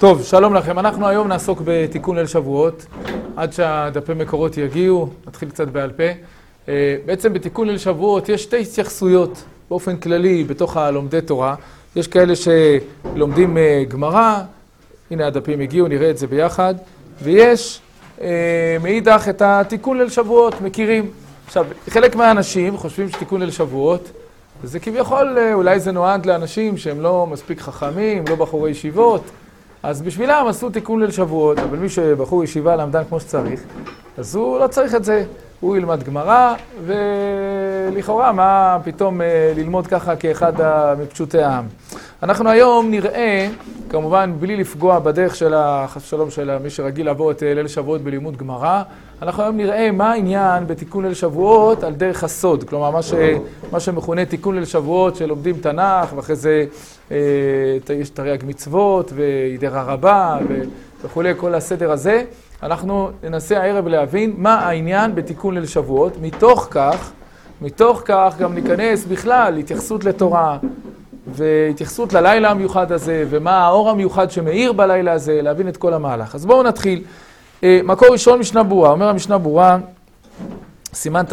טוב, שלום לכם. אנחנו היום נעסוק בתיקון ליל שבועות, עד שהדפי מקורות יגיעו, נתחיל קצת בעל פה. בעצם בתיקון ליל שבועות יש שתי התייחסויות באופן כללי בתוך הלומדי תורה. יש כאלה שלומדים גמרא, הנה הדפים הגיעו, נראה את זה ביחד, ויש מאידך את התיקון ליל שבועות, מכירים. עכשיו, חלק מהאנשים חושבים שתיקון ליל שבועות, זה כביכול, אולי זה נועד לאנשים שהם לא מספיק חכמים, לא בחורי ישיבות, אז בשבילם עשו תיקון ליל שבועות, אבל מי שבחור ישיבה למדן כמו שצריך, אז הוא לא צריך את זה, הוא ילמד גמרא, ולכאורה מה פתאום ללמוד ככה כאחד מפשוטי העם. אנחנו היום נראה, כמובן בלי לפגוע בדרך של חס ושלום של מי שרגיל לעבור את ליל שבועות בלימוד גמרא, אנחנו היום נראה מה העניין בתיקון ליל שבועות על דרך הסוד, כלומר מה שמכונה תיקון ליל שבועות שלומדים תנ"ך, ואחרי זה יש תרי"ג מצוות וידרה רבה וכו', כל הסדר הזה. אנחנו ננסה הערב להבין מה העניין בתיקון ליל שבועות, מתוך כך גם ניכנס בכלל התייחסות לתורה, והתייחסות ללילה המיוחד הזה, ומה האור המיוחד שמאיר בלילה הזה, להבין את כל המהלך. אז בואו נתחיל. מקור ראשון משנה ברורה, אומר המשנה ברורה, סימן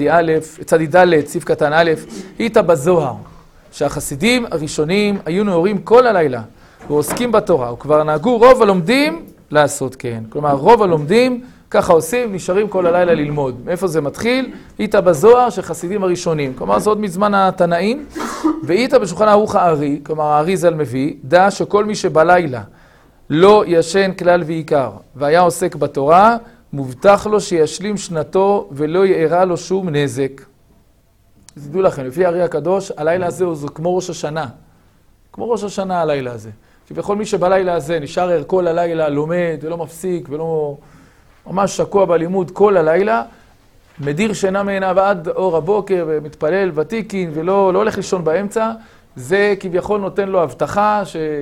תצ"ד, סעיף קטן א', היית בזוהר, שהחסידים הראשונים היו נאורים כל הלילה, ועוסקים בתורה, וכבר נהגו רוב הלומדים לעשות כן. כלומר, רוב הלומדים ככה עושים, נשארים כל הלילה ללמוד. מאיפה זה מתחיל? היית בזוהר שחסידים הראשונים. כלומר, זה עוד מזמן התנאים. והיית בשולחן ערוך הארי, כלומר, הארי ז"ל מביא, דע שכל מי שבלילה לא ישן כלל ועיקר, והיה עוסק בתורה, מובטח לו שישלים שנתו ולא יארע לו שום נזק. אז תדעו לכם, לפי הארי הקדוש, הלילה הזה הוא כמו ראש השנה. כמו ראש השנה הלילה הזה. שבכל מי שבלילה הזה נשאר ער כל הלילה, לומד ולא מפסיק ולא ממש שקוע בלימוד כל הלילה, מדיר שינה מעיניו עד אור הבוקר ומתפלל ותיקין ולא הולך לישון באמצע, זה כביכול נותן לו הבטחה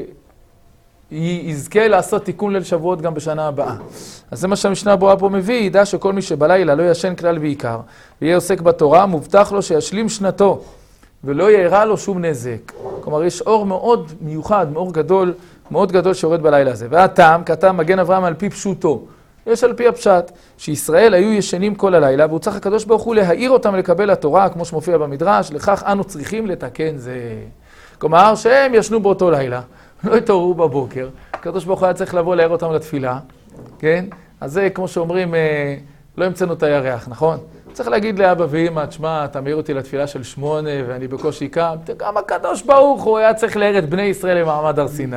שיזכה לעשות תיקון ליל שבועות גם בשנה הבאה. אז זה מה שהמשנה ברורה פה מביא, ידע שכל מי שבלילה לא ישן כלל ועיקר ויהיה עוסק בתורה, מובטח לו שישלים שנתו ולא יארע לו שום נזק. כלומר, יש אור מאוד מיוחד, מאוד גדול שיורד בלילה הזה. והטעם, כתב מגן אברהם על פי פשוטו. יש על פי הפשט, שישראל היו ישנים כל הלילה, והוא צריך הקדוש ברוך הוא להעיר אותם לקבל התורה, כמו שמופיע במדרש, לכך אנו צריכים לתקן זה. כלומר, שהם ישנו באותו לילה, לא התעוררו בבוקר, הקדוש ברוך הוא היה צריך לבוא להעיר אותם לתפילה, כן? אז זה, כמו שאומרים, לא המצאנו את הירח, נכון? צריך להגיד לאבא ואמא, תשמע, אתה מעיר אותי לתפילה של 8 ואני בקושי קם, גם הקדוש ברוך הוא היה צריך להעיר את בני ישראל למעמד הר סיני.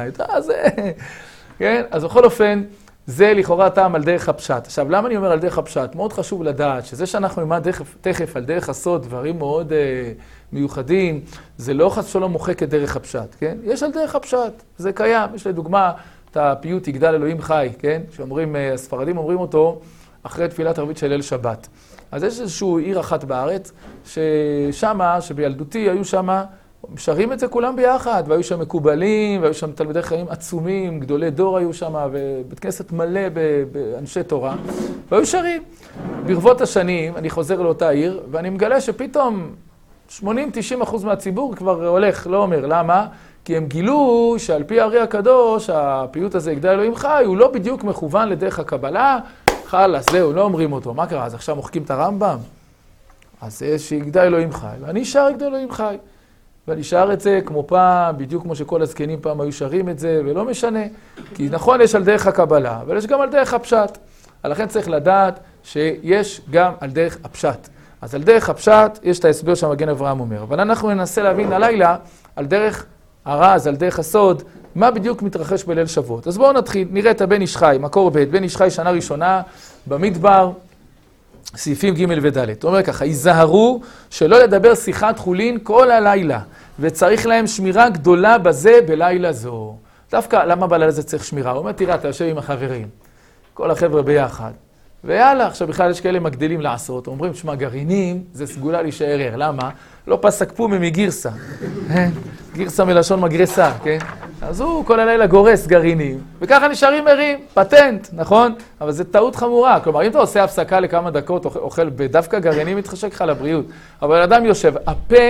כן? אז בכל אופן, זה לכאורה טעם על דרך הפשט. עכשיו, למה אני אומר על דרך הפשט? מאוד חשוב לדעת שזה שאנחנו נלמד תכף על דרך הסוד, דברים מאוד מיוחדים, זה לא חס ושלום מוחק את דרך הפשט, כן? יש על דרך הפשט, זה קיים. יש לדוגמה את הפיוט יגדל אלוהים חי, כן? שאומרים, הספרדים אומרים אותו אחרי תפילת ערבית של ליל שבת. אז יש איזשהו עיר אחת בארץ, ששמה, שבילדותי היו שמה, שרים את זה כולם ביחד, והיו שם מקובלים, והיו שם תלמידי חיים עצומים, גדולי דור היו שם, ובית כנסת מלא באנשי תורה, והיו שרים. ברבות השנים, אני חוזר לאותה עיר, ואני מגלה שפתאום 80-90% מהציבור כבר הולך, לא אומר, למה? כי הם גילו שעל פי הארי הקדוש, הפיוט הזה, יגדל אלוהים חי, הוא לא בדיוק מכוון לדרך הקבלה, חלאס, זהו, לא אומרים אותו. מה קרה? אז עכשיו מוחקים את הרמב"ם? אז יש שיגדל אלוהים חי, ואני שר יגדל אלוהים חי. ואני שר את זה כמו פעם, בדיוק כמו שכל הזקנים פעם היו שרים את זה, ולא משנה. כי נכון, יש על דרך הקבלה, אבל יש גם על דרך הפשט. לכן צריך לדעת שיש גם על דרך הפשט. אז על דרך הפשט יש את ההסבר שהמגן אברהם אומר. אבל אנחנו ננסה להבין הלילה על דרך הרז, על דרך הסוד, מה בדיוק מתרחש בליל שבועות. אז בואו נתחיל, נראה את הבן איש חי, מקור ב', בן איש חי שנה ראשונה, במדבר, סעיפים ג' וד'. הוא אומר ככה, היזהרו שלא לדבר שיחת חולין כל הלילה, וצריך להם שמירה גדולה בזה בלילה זו. דווקא, למה בלילה זה צריך שמירה? הוא אומר, תראה, אתה יושב עם החברים, כל החבר'ה ביחד, ויאללה, עכשיו בכלל יש כאלה מגדילים לעשות, אומרים, תשמע, גרעינים זה סגולה להישאר ער, למה? לא פסק פומי מגירסה, גירסה מלשון מגרסה, כן? אז הוא כל הלילה גורס גרעינים, וככה נשארים ערים, פטנט, נכון? אבל זה טעות חמורה, כלומר, אם אתה עושה הפסקה לכמה דקות, אוכל בדווקא גרעינים, מתחשק לך לבריאות, אבל אדם יושב, הפה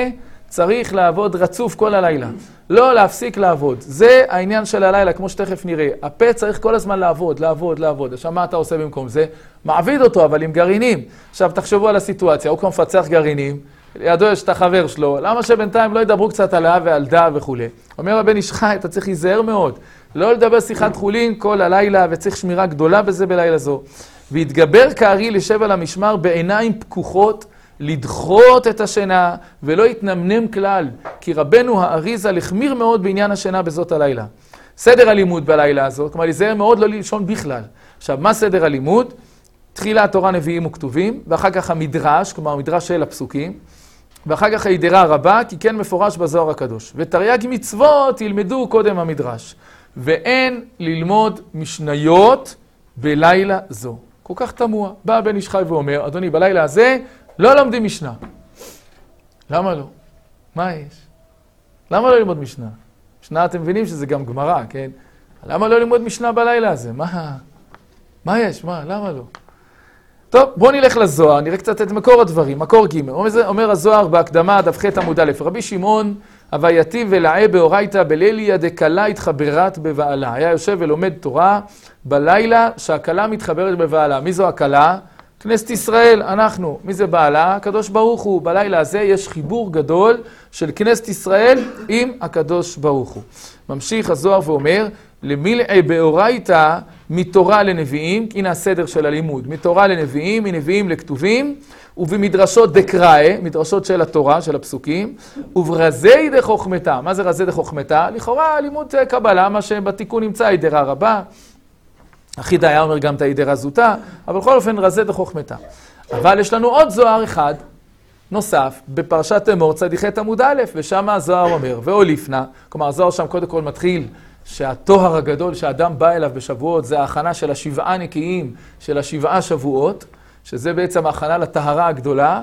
צריך לעבוד רצוף כל הלילה. לא להפסיק לעבוד. זה העניין של הלילה, כמו שתכף נראה. הפה צריך כל הזמן לעבוד, לעבוד, לעבוד. עכשיו, מה אתה עושה במקום זה? מעביד אותו, אבל עם גרעינים. עכשיו, תחשבו על הסיטואציה. הוא כבר מפצח גרעינים, לידו יש את החבר שלו. למה שבינתיים לא ידברו קצת על אהה ועל דא וכו'? אומר הבן איש חי, אתה צריך להיזהר מאוד. לא לדבר שיחת חולין כל הלילה, וצריך שמירה גדולה בזה בלילה זו. והתגבר כארי לשב על המשמר בעיניים פקוחות, לדחות את השינה ולא יתנמנם כלל, כי רבנו האריז"ל החמיר מאוד בעניין השינה בזאת הלילה. סדר הלימוד בלילה הזאת, כלומר להיזהר מאוד לא לישון בכלל. עכשיו, מה סדר הלימוד? תחילה התורה נביאים וכתובים, ואחר כך המדרש, כלומר המדרש של הפסוקים, ואחר כך הידרה הרבה, כי כן מפורש בזוהר הקדוש. ותרי"ג מצוות ילמדו קודם המדרש, ואין ללמוד משניות בלילה זו. כל כך תמוה. בא בן איש חי ואומר, אדוני, בלילה הזה לא לומדים משנה. למה לא? מה יש? למה לא ללמוד משנה? משנה אתם מבינים שזה גם גמרא, כן? למה לא ללמוד משנה בלילה הזה? מה יש? מה? למה לא? טוב, בואו נלך לזוהר, נראה קצת את מקור הדברים, מקור ג' אומר הזוהר בהקדמה דף ח' עמוד א', רבי שמעון הווייתי ולעה באורייתא בליליה דקלה התחברת בבעלה. היה יושב ולומד תורה בלילה שהקלה מתחברת בבעלה. מי זו הקלה? כנסת ישראל, אנחנו. מי זה בעלה? הקדוש ברוך הוא. בלילה הזה יש חיבור גדול של כנסת ישראל עם הקדוש ברוך הוא. ממשיך הזוהר ואומר, למילאה באורייתא מתורה לנביאים, הנה הסדר של הלימוד, מתורה לנביאים, מנביאים לכתובים, ובמדרשות דקראי, מדרשות של התורה, של הפסוקים, וברזי דחוכמתה. מה זה רזי דחוכמתה? לכאורה לימוד קבלה, מה שבתיקון נמצא הידרה רבה. אחיד היה אומר גם את הידרה זוטה, אבל בכל אופן רזי דחוכמתה. אבל יש לנו עוד זוהר אחד, נוסף, בפרשת אמור צדיח עמוד א', ושם הזוהר אומר, ואוליפנה, כלומר הזוהר שם קודם כל מתחיל, שהטוהר הגדול שהאדם בא אליו בשבועות, זה ההכנה של השבעה נקיים, של השבעה שבועות, שזה בעצם ההכנה לטהרה הגדולה,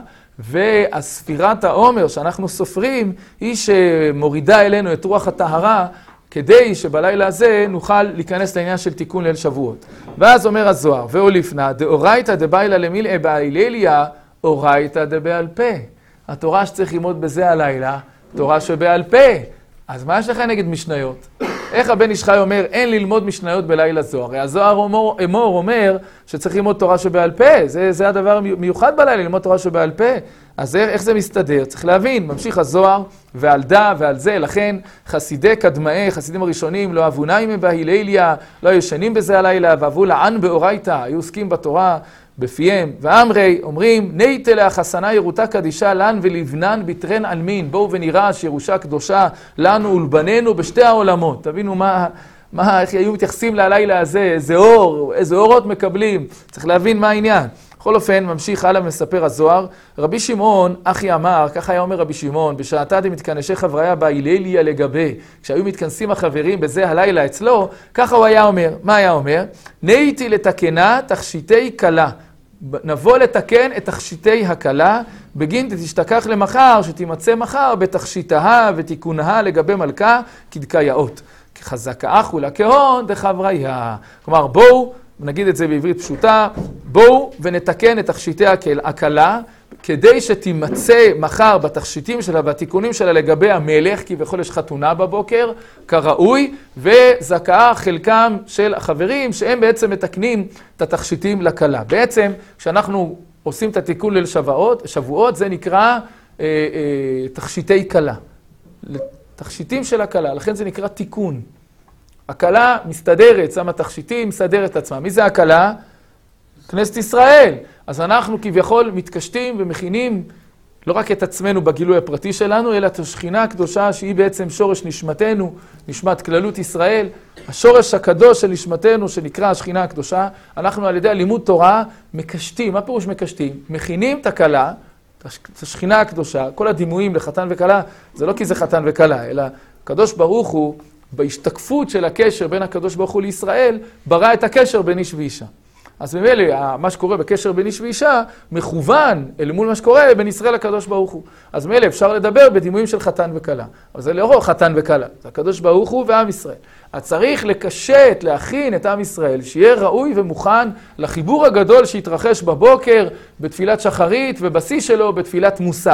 והספירת העומר שאנחנו סופרים, היא שמורידה אלינו את רוח הטהרה, כדי שבלילה הזה נוכל להיכנס לעניין של תיקון ליל שבועות. ואז אומר הזוהר, ואוליפנה, דאורייתא דבעילה למילאה בהילליה, אורייתא דבעל פה. התורה שצריך ללמוד בזה הלילה, תורה שבעל פה. אז מה יש לך נגד משניות? איך הבן איש חי אומר, אין ללמוד משניות בלילה זו? הרי הזוהר אמור אומר שצריך ללמוד תורה שבעל פה. זה הדבר מיוחד בלילה, ללמוד תורה שבעל פה. אז איך זה מסתדר? צריך להבין, ממשיך הזוהר, ועל דא ועל זה, לכן חסידי קדמאי, חסידים הראשונים, לא אבו נעים בהילליה, לא ישנים בזה הלילה, ואבו לען באורייתא, היו עוסקים בתורה בפיהם, ואמרי אומרים, נייטה להחסנה ירותה קדישה לן ולבנן ביטרן עלמין, בואו ונראה שירושה קדושה לנו ולבנינו בשתי העולמות. תבינו איך היו מתייחסים ללילה הזה, איזה אורות מקבלים, צריך להבין מה העניין. בכל אופן, ממשיך הלאה ומספר הזוהר, רבי שמעון, אחי אמר, ככה היה אומר רבי שמעון, בשעתה דמתכנסי חבריה בהילליה לגבי, כשהיו מתכנסים החברים בזה הלילה אצלו, ככה הוא היה אומר, מה היה אומר? נייתי לתקנה תכשיטי קלה, נבוא לתקן את תכשיטי הקלה, בגין תשתכח למחר, שתימצא מחר בתכשיטה ותיקונה לגבי מלכה כדקאיות, כחזקה אחולה כהון דחבריה. כלומר, בואו, נגיד את זה בעברית פשוטה, בואו ונתקן את תכשיטי הקלה, כדי שתימצא מחר בתכשיטים שלה, בתיקונים שלה לגבי המלך, כי בכל יש חתונה בבוקר, כראוי, וזכאה חלקם של החברים, שהם בעצם מתקנים את התכשיטים לקלה. בעצם, כשאנחנו עושים את התיקון ליל שבועות, זה נקרא תכשיטי קלה. תכשיטים של הקלה, לכן זה נקרא תיקון. הקלה מסתדרת, שמה תכשיטים, מסתדרת את עצמה. מי זה הקלה? כנסת ישראל. אז אנחנו כביכול מתקשטים ומכינים לא רק את עצמנו בגילוי הפרטי שלנו, אלא את השכינה הקדושה שהיא בעצם שורש נשמתנו, נשמת כללות ישראל. השורש הקדוש של נשמתנו שנקרא השכינה הקדושה, אנחנו על ידי הלימוד תורה מקשטים. מה פירוש מקשטים? מכינים את הקלה, את השכינה הקדושה, כל הדימויים לחתן וקלה, זה לא כי זה חתן וקלה, אלא הקדוש ברוך הוא, בהשתקפות של הקשר בין הקדוש ברוך הוא לישראל, ברא את הקשר בין איש ואישה. אז ממילא, מה שקורה בקשר בין איש ואישה, מכוון אל מול מה שקורה בין ישראל לקדוש ברוך הוא. אז ממילא אפשר לדבר בדימויים של חתן וקלה. אבל זה לא חתן וקלה, זה הקדוש ברוך הוא ועם ישראל. אז צריך לקשט, להכין את עם ישראל, שיהיה ראוי ומוכן לחיבור הגדול שהתרחש בבוקר, בתפילת שחרית, ובשיא שלו בתפילת מוסף.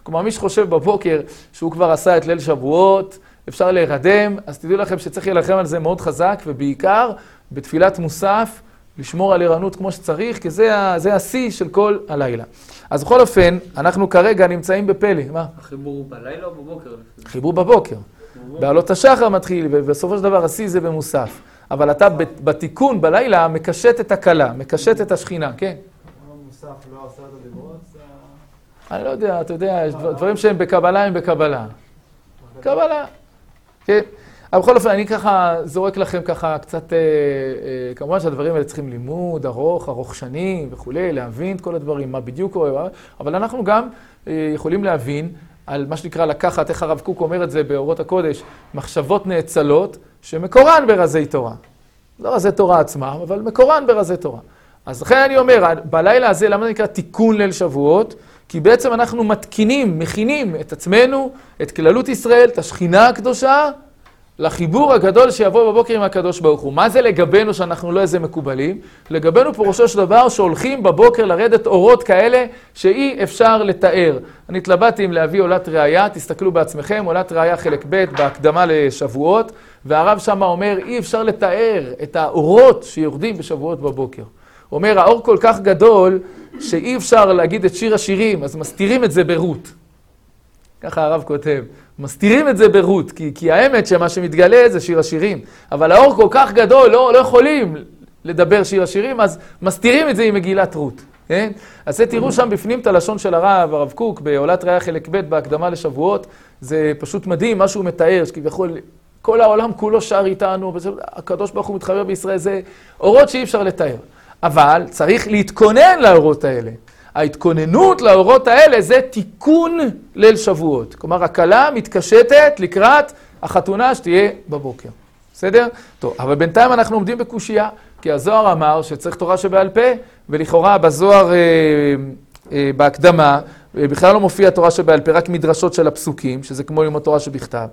כלומר, מי שחושב בבוקר שהוא כבר עשה את ליל שבועות, אפשר להירדם, אז תדעו לכם שצריך להילחם על זה מאוד חזק, ובעיקר בתפילת מוסף, לשמור על ערנות כמו שצריך, כי זה השיא של כל הלילה. אז בכל אופן, אנחנו כרגע נמצאים בפלא. מה? החיבור הוא בלילה או בבוקר? חיבור בבוקר. בעלות השחר מתחיל, ובסופו של דבר השיא זה במוסף. אבל אתה בתיקון בלילה מקשט את הכלה, מקשט את השכינה, כן? מוסף לא עשה את הדיברות? אני לא יודע, אתה יודע, יש דברים שהם בקבלה הם בקבלה. קבלה, כן. אבל בכל אופן, אני ככה זורק לכם ככה קצת, כמובן שהדברים האלה צריכים לימוד ארוך שנים וכולי, להבין את כל הדברים, מה בדיוק קורה, אבל אנחנו גם יכולים להבין על מה שנקרא לקחת, איך הרב קוק אומר את זה באורות הקודש, מחשבות נאצלות שמקורן ברזי תורה. לא רזי תורה עצמם, אבל מקורן ברזי תורה. אז לכן אני אומר, בלילה הזה, למה זה נקרא תיקון ליל שבועות? כי בעצם אנחנו מתקינים, מכינים את עצמנו, את כללות ישראל, את השכינה הקדושה, לחיבור הגדול שיבוא בבוקר עם הקדוש ברוך הוא. מה זה לגבינו שאנחנו לא איזה מקובלים? לגבינו פירושו של דבר שהולכים בבוקר לרדת אורות כאלה שאי אפשר לתאר. אני התלבטתי אם להביא עולת ראיה, תסתכלו בעצמכם, עולת ראיה חלק ב' בהקדמה לשבועות, והרב שמה אומר אי אפשר לתאר את האורות שיורדים בשבועות בבוקר. הוא אומר האור כל כך גדול שאי אפשר להגיד את שיר השירים, אז מסתירים את זה ברות. ככה הרב כותב, מסתירים את זה ברות, כי האמת שמה שמתגלה זה שיר השירים, אבל האור כל כך גדול, לא יכולים לדבר שיר השירים, אז מסתירים את זה עם מגילת רות. כן? אז תראו שם בפנים את הלשון של הרב קוק, בעולת ראיה חלק ב' בהקדמה לשבועות, זה פשוט מדהים, מה שהוא מתאר, שכביכול כל העולם כולו שר איתנו, הקדוש ברוך הוא מתחבר בישראל, זה אורות שאי אפשר לתאר. אבל צריך להתכונן לאורות האלה. ההתכוננות לאורות האלה זה תיקון ליל שבועות. כלומר, הכלה מתקשטת לקראת החתונה שתהיה בבוקר. בסדר? טוב, אבל בינתיים אנחנו עומדים בקושייה, כי הזוהר אמר שצריך תורה שבעל פה, ולכאורה בזוהר בהקדמה, בכלל לא מופיע תורה שבעל פה, רק מדרשות של הפסוקים, שזה כמו ללמוד תורה שבכתב.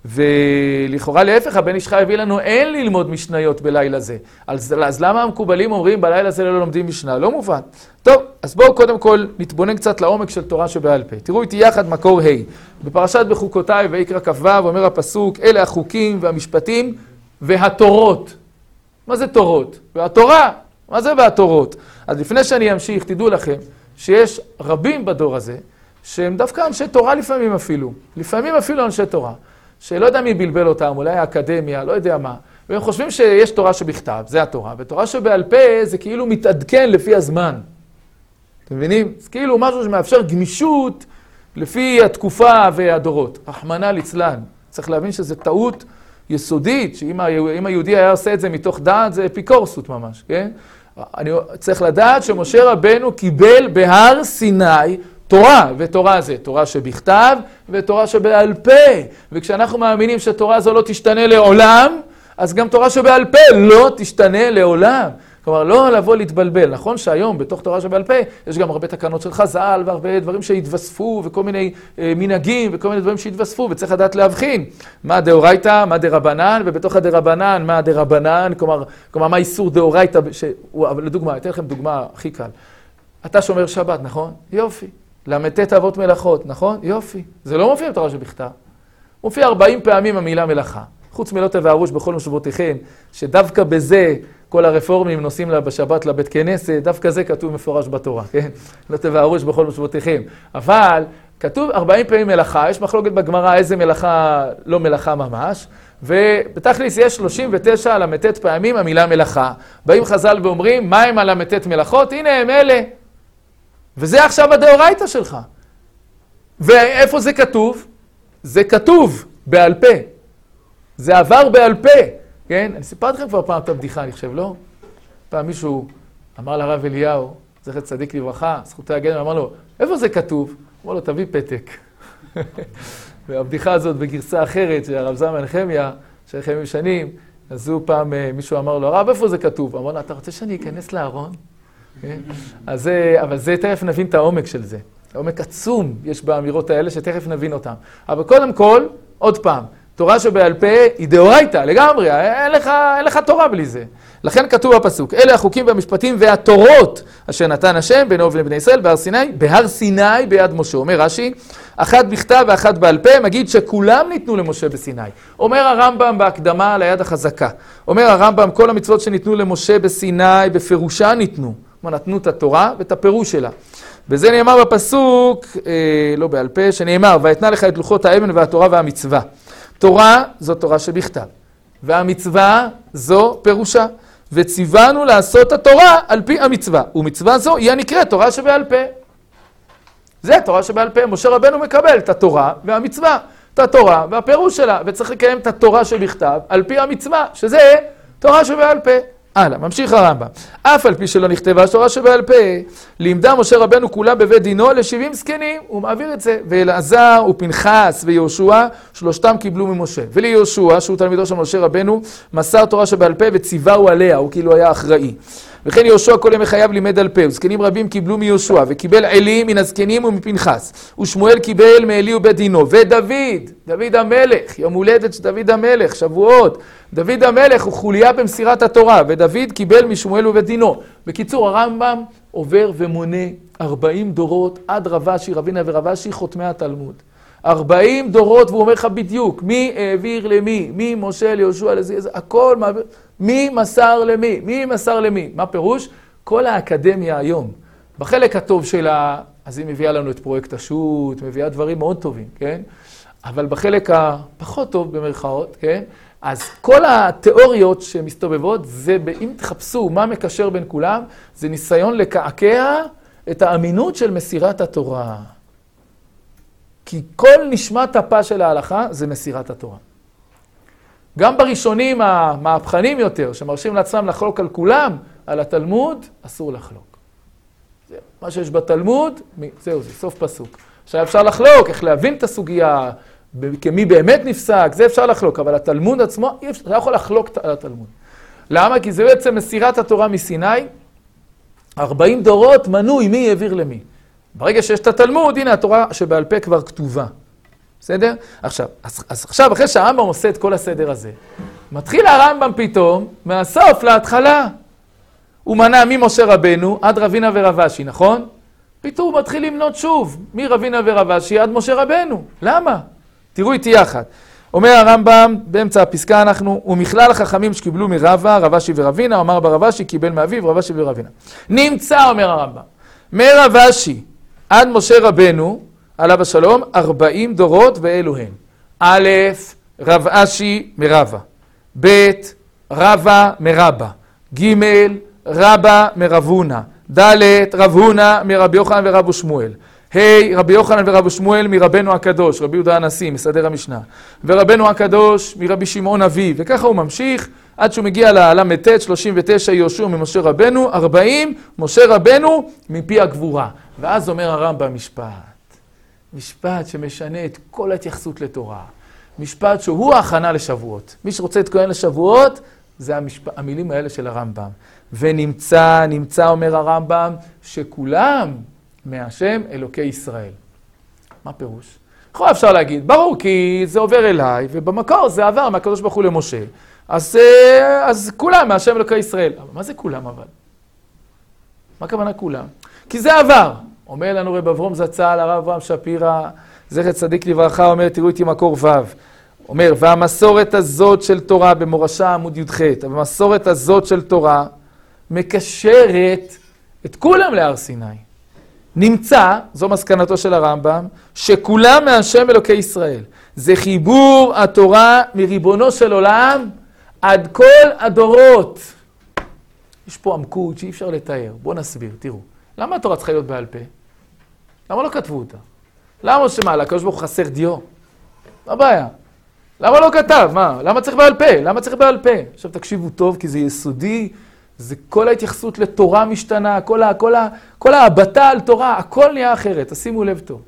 ולכאורה להפך, הבן איש חי הביא לנו, אין ללמוד משניות בלילה זה. אז למה המקובלים אומרים בלילה זה לא לומדים משנה? לא מובן. טוב, אז בואו קודם כל נתבונן קצת לעומק של תורה שבעל פה. תראו איתי יחד מקור ה' בפרשת בחוקותיי ויקרא כ"ו אומר הפסוק, אלה החוקים והמשפטים והתורות. מה זה תורות? והתורה. מה זה והתורות? אז לפני שאני אמשיך, תדעו לכם שיש רבים בדור הזה, שהם דווקא אנשי תורה לפעמים אפילו אנשי תורה, שלא יודע מי בלבל אותם, אולי האקדמיה, לא יודע מה, והם חושבים שיש תורה שבכתב, זה התורה, ותורה שבעל פה זה כאילו מתעדכן לפי הזמן. אתם מבינים? זה כאילו משהו שמאפשר גמישות לפי התקופה והדורות. רחמנא ליצלן. צריך להבין שזה טעות יסודית, שאם היהודי היה עושה את זה מתוך דעת, זה אפיקורסות ממש, כן? אני צריך לדעת שמשה רבנו קיבל בהר סיני תורה, ותורה זה תורה שבכתב ותורה שבעל פה. וכשאנחנו מאמינים שתורה זו לא תשתנה לעולם, אז גם תורה שבעל פה לא תשתנה לעולם. כלומר, לא לבוא להתבלבל. נכון שהיום בתוך תורה שבעל פה יש גם הרבה תקנות של חז"ל והרבה דברים שהתווספו וכל מיני מנהגים וכל מיני דברים שהתווספו, וצריך לדעת להבחין מה דאורייתא, מה דרבנן, ובתוך הדרבנן מה דרבנן, כלומר מה איסור דאורייתא, לדוגמה, אתן לכם דוגמה הכי קל. אתה שומר שבת, נכון? יופי. למתת אבות מלאכות, נכון? יופי. זה לא מופיע בתורה שבכתב. מופיע 40 פעמים המילה מלאכה. חוץ מלא תבערוש בכל מושבותיכם, שדווקא בזה כל הרפורמים נוסעים בשבת לבית כנסת, דווקא זה כתוב מפורש בתורה, כן? לא תבערוש בכל מושבותיכם. אבל כתוב 40 פעמים מלאכה, יש מחלוקת בגמרא איזה מלאכה, לא מלאכה ממש, ובתכלס יש 39 למתת פעמים המילה מלאכה. באים חז"ל ואומרים, מה הם הלמתת מלאכות? הנה הם אלה. וזה עכשיו הדאורייתא שלך. ואיפה זה כתוב? זה כתוב בעל פה. זה עבר בעל פה. כן? אני סיפרתי לכם כבר פעם את הבדיחה, אני חושב, לא? פעם מישהו אמר לרב אליהו, זכר צדיק לברכה, זכותו יגן, אמר לו, איפה זה כתוב? אמר לו, תביא פתק. והבדיחה הזאת בגרסה אחרת, שהרב זלמן נחמיה, שייך ימים שנים, אז הוא פעם, מישהו אמר לו, הרב, איפה זה כתוב? אמר לו, אתה רוצה שאני אכנס לארון? אבל זה תכף נבין את העומק של זה. העומק עצום יש באמירות האלה שתכף נבין אותם. אבל קודם כל, עוד פעם, תורה שבעל פה היא דאורייתא, לגמרי, אין לך תורה בלי זה. לכן כתוב בפסוק, אלה החוקים והמשפטים והתורות אשר נתן השם בינו ובין בני ישראל בהר סיני ביד משה. אומר רש"י, אחת בכתב ואחת בעל פה, מגיד שכולם ניתנו למשה בסיני. אומר הרמב"ם בהקדמה על היד החזקה. אומר הרמב"ם, כל המצוות שניתנו למשה בסיני בפירושה ניתנו. כלומר, נתנו את התורה ואת הפירוש שלה. וזה נאמר בפסוק, לא בעל פה, שנאמר, ויתנה לך את לוחות האבן והתורה והמצווה. תורה זו תורה שבכתב, והמצווה זו פירושה. וציוונו לעשות התורה על פי המצווה. ומצווה זו היא הנקראת תורה שבעל פה. זה התורה שבעל פה. משה רבנו מקבל את התורה והמצווה, את התורה והפירוש שלה, וצריך לקיים את התורה שבכתב על פי המצווה, שזה תורה שבעל פה. הלאה, ממשיך הרמב"ם. אף על פי שלא נכתבה תורה שבעל פה, לימדה משה רבנו כולה בבית דינו ל70 זקנים, הוא מעביר את זה. ואלעזר ופנחס ויהושע, שלושתם קיבלו ממשה. וליהושע, שהוא תלמידו של משה רבנו, מסר תורה שבעל פה וציווהו עליה, הוא כאילו היה אחראי. וכן יהושע כל ימי חייו לימד על פה, וזקנים רבים קיבלו מיהושע, וקיבל עלי מן הזקנים ומפנחס, ושמואל קיבל מעלי ובית דינו, דוד המלך, יום הולדת של דוד המלך, שבועות, דוד המלך הוא חוליה במסירת התורה, ודוד קיבל משמואל ובית דינו. בקיצור, הרמב"ם עובר ומונה 40 דורות עד רב אשי, רבינה ורב אשי, חותמי התלמוד. 40 דורות, והוא אומר לך בדיוק, מי העביר למי, מי משה ליהושע לזה, הכל מעביר, מי מסר למי, מי מסר למי. מה פירוש? כל האקדמיה היום, בחלק הטוב שלה, אז היא מביאה לנו את פרויקט השו"ת, מביאה דברים מאוד טובים, כן? אבל בחלק הפחות טוב במרכאות, כן? אז כל התיאוריות שמסתובבות, זה, אם תחפשו מה מקשר בין כולם, זה ניסיון לקעקע את האמינות של מסירת התורה. כי כל נשמת הפה של ההלכה זה מסירת התורה. גם בראשונים המהפכנים יותר, שמרשים לעצמם לחלוק על כולם, על התלמוד, אסור לחלוק. זה, מה שיש בתלמוד, זהו, זה סוף פסוק. עכשיו אפשר לחלוק, איך להבין את הסוגיה, כמי באמת נפסק, זה אפשר לחלוק, אבל התלמוד עצמו, אתה לא יכול לחלוק על התלמוד. למה? כי זה בעצם מסירת התורה מסיני, 40 דורות מנוי מי העביר למי. ברגע שיש את התלמוד, הנה התורה שבעל פה כבר כתובה. בסדר? עכשיו, אז עכשיו, אחרי שהרמב"ם עושה את כל הסדר הזה, מתחיל הרמב"ם פתאום, מהסוף להתחלה. הוא מנה ממשה רבנו עד רבינה ורב אשי, נכון? פתאום הוא מתחיל למנות שוב, מרבינה ורב אשי עד משה רבנו. למה? תראו איתי יחד. אומר הרמב"ם, באמצע הפסקה אנחנו, ומכלל החכמים שקיבלו מרבה, רב אשי ורבינה, אמר ברב אשי, קיבל מאביו, רב אשי ורבינה. נמצא, אומר הרמב"ם, מרב אשי עד משה רבנו, עליו השלום, 40 דורות ואלו הם. א', רב אשי מרבה. ב', רבה מרבה. ג', רבה מרב הונא. ד', רב הונא מרבי יוחנן ורבו שמואל. ה', רבי יוחנן ורבו שמואל מרבנו הקדוש, רבי יהודה הנשיא, מסדר המשנה. ורבנו הקדוש מרבי שמעון אביו. וככה הוא ממשיך עד שהוא מגיע לל"ט, 39 יהושע ממשה רבנו, 40 משה רבנו מפי הגבורה. ואז אומר הרמב"ם משפט שמשנה את כל ההתייחסות לתורה. משפט שהוא ההכנה לשבועות. מי שרוצה את כהן לשבועות, זה המילים האלה של הרמב"ם. ונמצא, אומר הרמב"ם, שכולם מהשם אלוקי ישראל. מה פירוש? יכול אפשר להגיד, ברור, כי זה עובר אליי, ובמקור זה עבר מהקדוש ברוך הוא למשה. אז כולם מהשם אלוקי ישראל. אבל מה זה כולם אבל? מה הכוונה כולם? כי זה עבר. אומר לנו רב אברום זצ"ל, הרב אברהם שפירא, זכר צדיק לברכה, אומר, תראו איתי מקור ו'. אומר, והמסורת הזאת של תורה, במורשה עמוד י"ח, המסורת הזאת של תורה, מקשרת את כולם להר סיני. נמצא, זו מסקנתו של הרמב"ם, שכולם מהשם אלוקי ישראל. זה חיבור התורה מריבונו של עולם עד כל הדורות. יש פה עמקות שאי אפשר לתאר. בואו נסביר, תראו. למה התורה צריכה להיות בעל פה? למה לא כתבו אותה? למה שמה, לקדוש ברוך הוא חסר דיו? מה הבעיה? למה לא כתב? מה? למה צריך בעל פה? למה צריך בעל פה? עכשיו תקשיבו טוב, כי זה יסודי, זה כל ההתייחסות לתורה משתנה, כל ההבטה על תורה, הכל נהיה אחרת, תשימו לב טוב.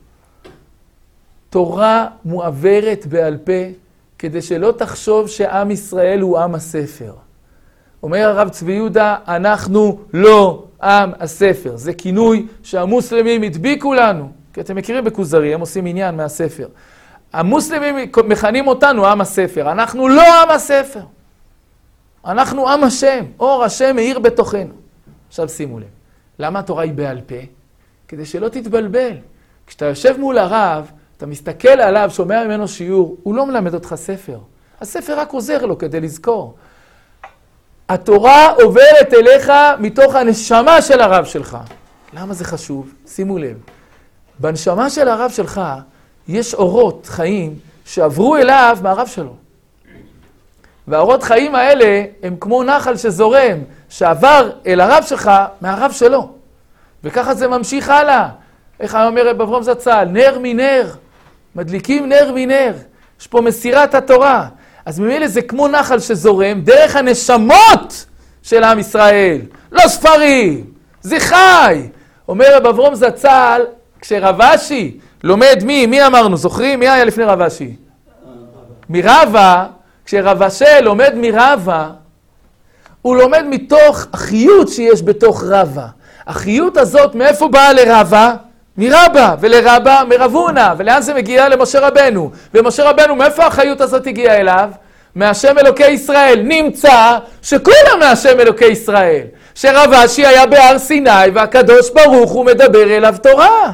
תורה מועברת בעל פה, כדי שלא תחשוב שעם ישראל הוא עם הספר. אומר הרב צבי יהודה, אנחנו לא עם הספר. זה כינוי שהמוסלמים הדביקו לנו. כי אתם מכירים בכוזרי, הם עושים עניין מהספר. המוסלמים מכנים אותנו עם הספר. אנחנו לא עם הספר. אנחנו עם השם. אור השם מאיר בתוכנו. עכשיו שימו לב. למה התורה היא בעל פה? כדי שלא תתבלבל. כשאתה יושב מול הרב, אתה מסתכל עליו, שומע ממנו שיעור, הוא לא מלמד אותך ספר. הספר רק עוזר לו כדי לזכור. התורה עוברת אליך מתוך הנשמה של הרב שלך. למה זה חשוב? שימו לב. בנשמה של הרב שלך יש אורות חיים שעברו אליו מהרב שלו. והאורות חיים האלה הם כמו נחל שזורם, שעבר אל הרב שלך מהרב שלו. וככה זה ממשיך הלאה. איך אומר רב אברהם זצ"ל? נר מנר. מדליקים נר מנר. יש פה מסירת התורה. אז ממילא זה כמו נחל שזורם דרך הנשמות של עם ישראל. לא ספרים, זה חי. אומר רב אברהם זצ"ל, כשרב אשי לומד מי אמרנו? זוכרים? מי היה לפני רב אשי? מרבא. כשרב אשי לומד מרבא, הוא לומד מתוך החיות שיש בתוך רבא. החיות הזאת מאיפה באה לרבא? מרבא, ולרבא מרב הונא. ולאן זה מגיע? למשה רבנו. ומשה רבנו, מאיפה החיות הזאת הגיעה אליו? מהשם אלוקי ישראל. נמצא שכולם מהשם אלוקי ישראל. שרב אשי היה בהר סיני והקדוש ברוך הוא מדבר אליו תורה.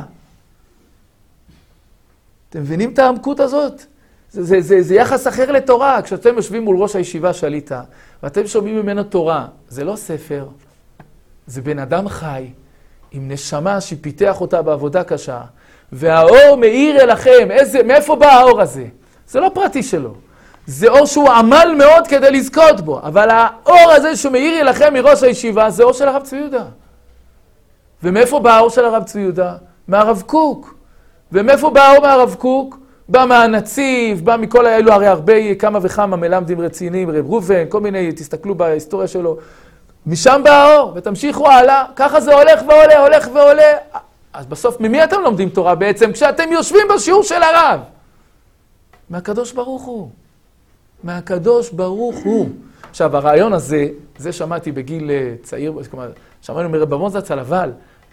אתם מבינים את העמקות הזאת? זה יחס אחר לתורה. כשאתם יושבים מול ראש הישיבה שליטה, ואתם שומעים ממנו תורה, זה לא ספר, זה בן אדם חי, עם נשמה שפיתח אותה בעבודה קשה, והאור מאיר אליכם. מאיפה בא האור הזה? זה לא פרטי שלו. זה אור שהוא עמל מאוד כדי לזכות בו, אבל האור הזה שמאיר אליכם מראש הישיבה, זה אור של הרב צבי יהודה. ומאיפה בא האור של הרב צבי יהודה? מהרב קוק. ומאיפה בא האור מהרב קוק? בא מהנציב, בא מכל האלו, הרי הרבה כמה וכמה מלמדים רציניים, רב ראובן, כל מיני, תסתכלו בהיסטוריה שלו. משם בא האור, ותמשיכו הלאה, ככה זה הולך ועולה, הולך ועולה. אז בסוף, ממי אתם לומדים תורה בעצם? כשאתם יושבים בשיעור של הרב. מהקדוש ברוך הוא. מהקדוש ברוך הוא. עכשיו, הרעיון הזה, זה שמעתי בגיל צעיר, כלומר, שמענו מרב אברהם זצ"ל, אבל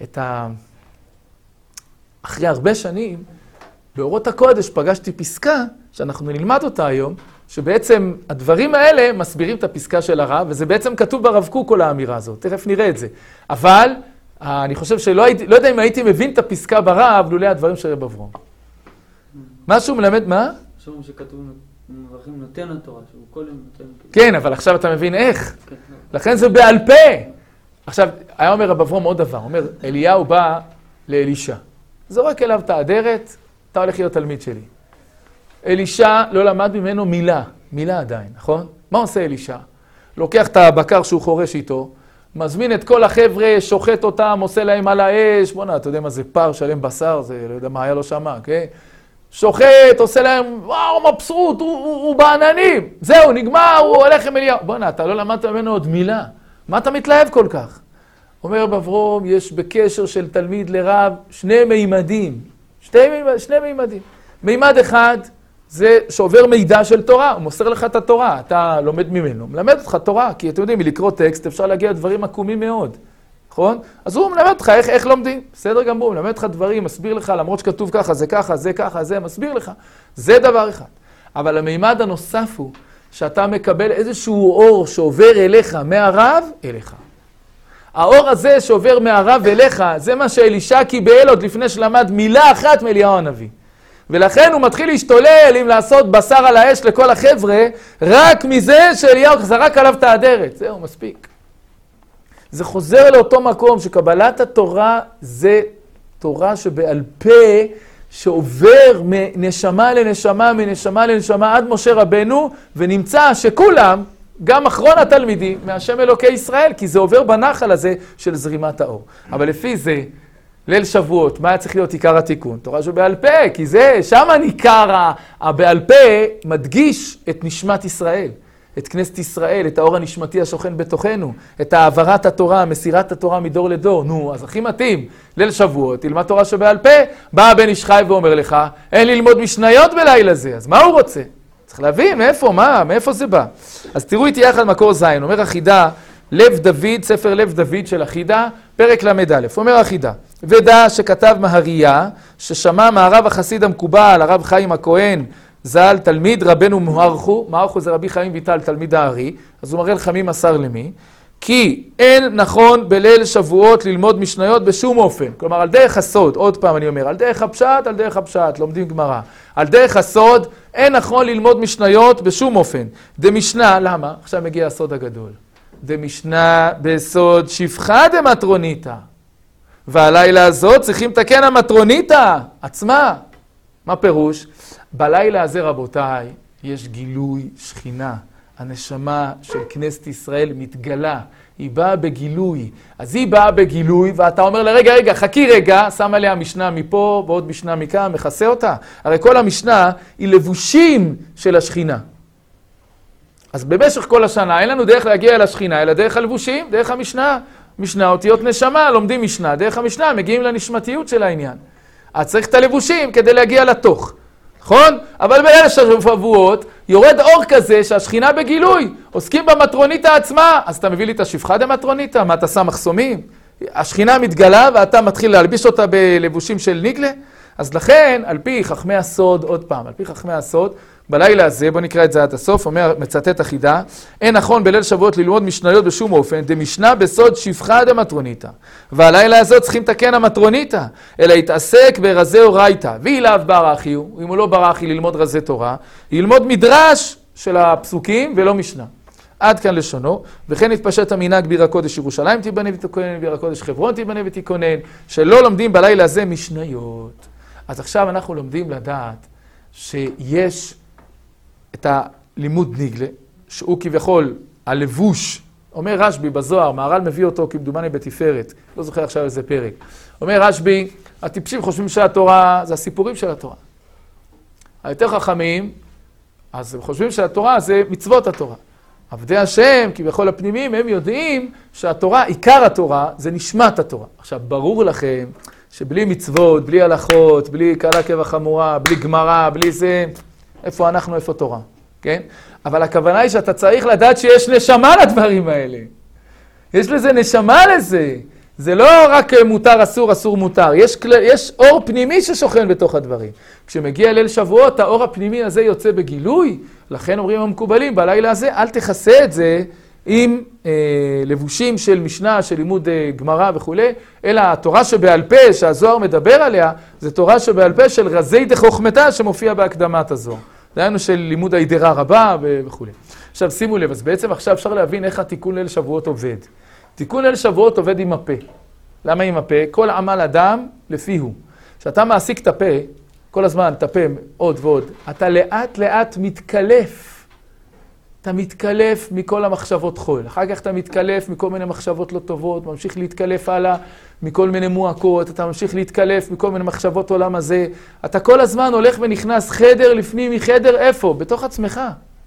אחרי הרבה שנים, באורות הקודש פגשתי פסקה, שאנחנו נלמד אותה היום, שבעצם הדברים האלה מסבירים את הפסקה של הרב, וזה בעצם כתוב ברב קוק כל האמירה הזאת, תכף נראה את זה. אבל אני חושב שלא יודע אם הייתי מבין את הפסקה ברב, לולא הדברים של רב אברהם. משהו מלמד, מה? שומעים שכתוב מברכים נותן התורה, שהוא כל יום נותן. כן, אבל עכשיו אתה מבין איך. לכן זה בעל פה. עכשיו, היה אומר רב אברהם עוד דבר, אומר, אליהו בא לאלישע. זורק אליו את האדרת, אתה הולך להיות תלמיד שלי. אלישע לא למד ממנו מילה עדיין, נכון? מה עושה אלישע? לוקח את הבקר שהוא חורש איתו, מזמין את כל החבר'ה, שוחט אותם, עושה להם על האש, בוא'נה, אתה יודע מה זה פר שלם בשר, זה לא יודע מה היה לו שמה, כן? שוחט, עושה להם, וואו, מבסוט, הוא בעננים. זהו, נגמר, הוא הולך עם אליהו. בוא'נה, אתה לא למדת ממנו עוד מילה. מה אתה מתלהב כל כך? אומר רב אברהם, יש בקשר של תלמיד לרב שני מימדים. שני מימדים. מימד אחד זה שעובר מידע של תורה, הוא מוסר לך את התורה, אתה לומד ממנו, מלמד אותך תורה, כי אתם יודעים, מלקרוא טקסט אפשר להגיע לדברים עקומים מאוד, נכון? אז הוא מלמד אותך איך לומדים, בסדר גמור, מלמד אותך דברים, מסביר לך, למרות שכתוב ככה, זה ככה, זה ככה, זה מסביר לך, זה דבר אחד. אבל המימד הנוסף הוא שאתה מקבל איזשהו אור שעובר אליך, מהרב אליך. האור הזה שעובר מהרב אליך, זה מה שאלישע קיבל עוד לפני שלמד מילה אחת מאליהו הנביא. ולכן הוא מתחיל להשתולל עם לעשות בשר על האש לכל החבר'ה, רק מזה שאליהו זרק עליו את האדרת. זהו, מספיק. זה חוזר לאותו מקום שקבלת התורה זה תורה שבעל פה, שעובר מנשמה לנשמה, מנשמה לנשמה עד משה רבנו, ונמצא שכולם, גם אחרון התלמידים, מהשם אלוקי ישראל, כי זה עובר בנחל הזה של זרימת האור. אבל לפי זה, ליל שבועות, מה היה צריך להיות עיקר התיקון? תורה שבעל פה, כי זה, שם ניכר הבעל פה מדגיש את נשמת ישראל, את כנסת ישראל, את האור הנשמתי השוכן בתוכנו, את העברת התורה, מסירת התורה מדור לדור. נו, אז הכי מתאים, ליל שבועות, תלמד תורה שבעל פה, בא הבן איש חי ואומר לך, אין ללמוד משניות בלילה זה, אז מה הוא רוצה? צריך להבין, מאיפה זה בא? אז תראו איתי יחד מקור זין, אומר החידה, לב דוד, ספר לב דוד של החידה, פרק למד א', אומר החידה, ודע שכתב מהריה, ששמע מהרב החסיד המקובל, הרב חיים הכהן, ז"ל, תלמיד רבנו מהרחו, מהרחו זה רבי חיים ויטל, תלמיד הארי, אז הוא מראה לך מי מסר למי, כי אין נכון בליל שבועות ללמוד משניות בשום אופן. כלומר, על דרך הסוד, עוד פעם אני אומר, על דרך הפשט, לומדים גמרא. על דרך הסוד, אין נכון ללמוד משניות בשום אופן. דמשנה, למה? עכשיו מגיע הסוד הגדול. דמשנה בסוד שפחה דמטרוניתא. והלילה הזאת צריכים לתקן המטרוניתא עצמה. מה פירוש? בלילה הזה, רבותיי, יש גילוי שכינה. הנשמה של כנסת ישראל מתגלה. היא באה בגילוי. אז היא באה בגילוי, ואתה אומר לה, רגע, חכי רגע, שם עליה משנה מפה ועוד משנה מכאן, מכסה אותה. הרי כל המשנה היא לבושים של השכינה. אז במשך כל השנה אין לנו דרך להגיע אל השכינה, אלא דרך הלבושים, דרך המשנה. משנה אותיות נשמה, לומדים משנה. דרך המשנה מגיעים לנשמתיות של העניין. אז צריך את הלבושים כדי להגיע לתוך. נכון? אבל בליל שבועות יורד אור כזה שהשכינה בגילוי. עוסקים במטרוניתא עצמה. אז אתה מביא לי את השפחה דמטרוניתא, מה אתה שם מחסומים? השכינה מתגלה ואתה מתחיל להלביש אותה בלבושים של ניגלה. אז לכן, על פי חכמי הסוד, עוד פעם, על פי חכמי הסוד, בלילה הזה, בוא נקרא את זה עד הסוף, אומר, מצטט החידה, אין נכון בליל שבועות ללמוד משניות בשום אופן, דמשנה בסוד שפחה דמטרוניתא. והלילה הזאת צריכים לתקן המטרוניתא, אלא יתעסק ברזי אורייתא. ואי לאו ברחי הוא, אם הוא לא ברחי ללמוד רזי תורה, ילמוד מדרש של הפסוקים ולא משנה. עד כאן לשונו, וכן התפשט המנהג בעיר הקודש ירושלים תיבנה ותיכונן, בעיר הקודש חברון תיבנה ותיכונן, שלא לומדים בלילה הזה משניות. אז עכשיו אנחנו לומדים לדעת שיש את הלימוד ניגלה, שהוא כביכול הלבוש, אומר רשב"י בזוהר, מהר"ל מביא אותו כמדומני בתפארת, לא זוכר עכשיו איזה פרק. אומר רשב"י, הטיפשים חושבים שהתורה זה הסיפורים של התורה. היותר חכמים, אז הם חושבים שהתורה זה מצוות התורה. עבדי השם, כביכול הפנימיים, הם יודעים שהתורה, עיקר התורה, זה נשמת התורה. עכשיו, ברור לכם שבלי מצוות, בלי הלכות, בלי קלה כבחמורה, בלי גמרא, בלי זה, איפה אנחנו, איפה תורה, כן? אבל הכוונה היא שאתה צריך לדעת שיש נשמה לדברים האלה. יש לזה נשמה לזה. זה לא רק מותר, אסור, אסור, מותר. יש אור פנימי ששוכן בתוך הדברים. כשמגיע ליל שבועות, האור הפנימי הזה יוצא בגילוי. לכן אומרים המקובלים, בלילה הזה, אל תכסה את זה עם לבושים של משנה, של לימוד גמרא וכו', אלא התורה שבעל פה, שהזוהר מדבר עליה, זה תורה שבעל פה של רזי דחוכמתה שמופיע בהקדמת הזוהר. דהיינו של לימוד הידרה רבה וכו'. עכשיו שימו לב, אז בעצם עכשיו אפשר להבין איך התיקון ליל שבועות עובד. תיקון ליל שבועות עובד עם הפה. למה עם הפה? כל עמל אדם לפיהו. כשאתה מעסיק את הפה, כל הזמן את הפה עוד ועוד, אתה לאט לאט מתקלף. אתה מתקלף מכל המחשבות חול. אחר כך אתה מתקלף מכל מיני מחשבות לא טובות, ממשיך להתקלף הלאה מכל מיני מועקות, אתה ממשיך להתקלף מכל מיני מחשבות עולם הזה. אתה כל הזמן הולך ונכנס חדר לפנים מחדר, איפה? בתוך עצמך.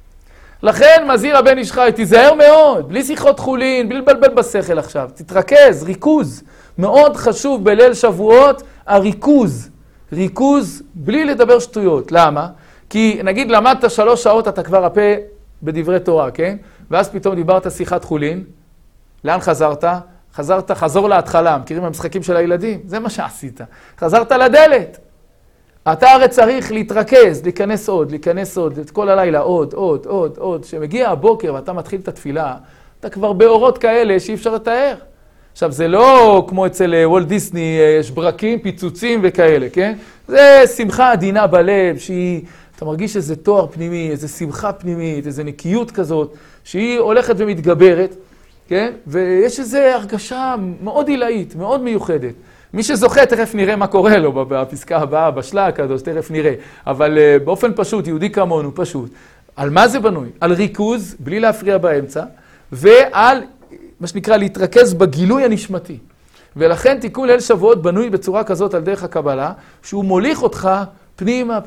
לכן מזהיר הבן איש חי, תיזהר מאוד, בלי שיחות חולין, בלי לבלבל בשכל עכשיו. תתרכז, ריכוז. מאוד חשוב בליל שבועות, הריכוז. ריכוז בלי לדבר שטויות. למה? כי נגיד למדת 3 שעות, אתה כבר הפה בדברי תורה, כן? ואז פתאום דיברת שיחת חולין. לאן חזרת? חזור להתחלה. מכירים המשחקים של הילדים? זה מה שעשית. חזרת לדלת. אתה הרי צריך להתרכז, להיכנס עוד, את כל הלילה, עוד. כשמגיע הבוקר ואתה מתחיל את התפילה, אתה כבר באורות כאלה שאי אפשר לתאר. עכשיו, זה לא כמו אצל וולט דיסני, יש ברקים, פיצוצים וכאלה, כן? זה שמחה עדינה בלב, אתה מרגיש איזה תואר פנימי, איזה שמחה פנימית, איזה נקיות כזאת, שהיא הולכת ומתגברת, כן? ויש איזו הרגשה מאוד עילאית, מאוד מיוחדת. מי שזוכה, תכף נראה מה קורה לו בפסקה הבאה, בשלה הקדוש, תכף נראה. אבל באופן פשוט, יהודי כמונו, פשוט. על מה זה בנוי? על ריכוז, בלי להפריע באמצע, ועל מה שנקרא להתרכז בגילוי הנשמתי. ולכן תיקון ליל שבועות בנוי בצורה כזאת על דרך הקבלה, שהוא מוליך אותך פנימה.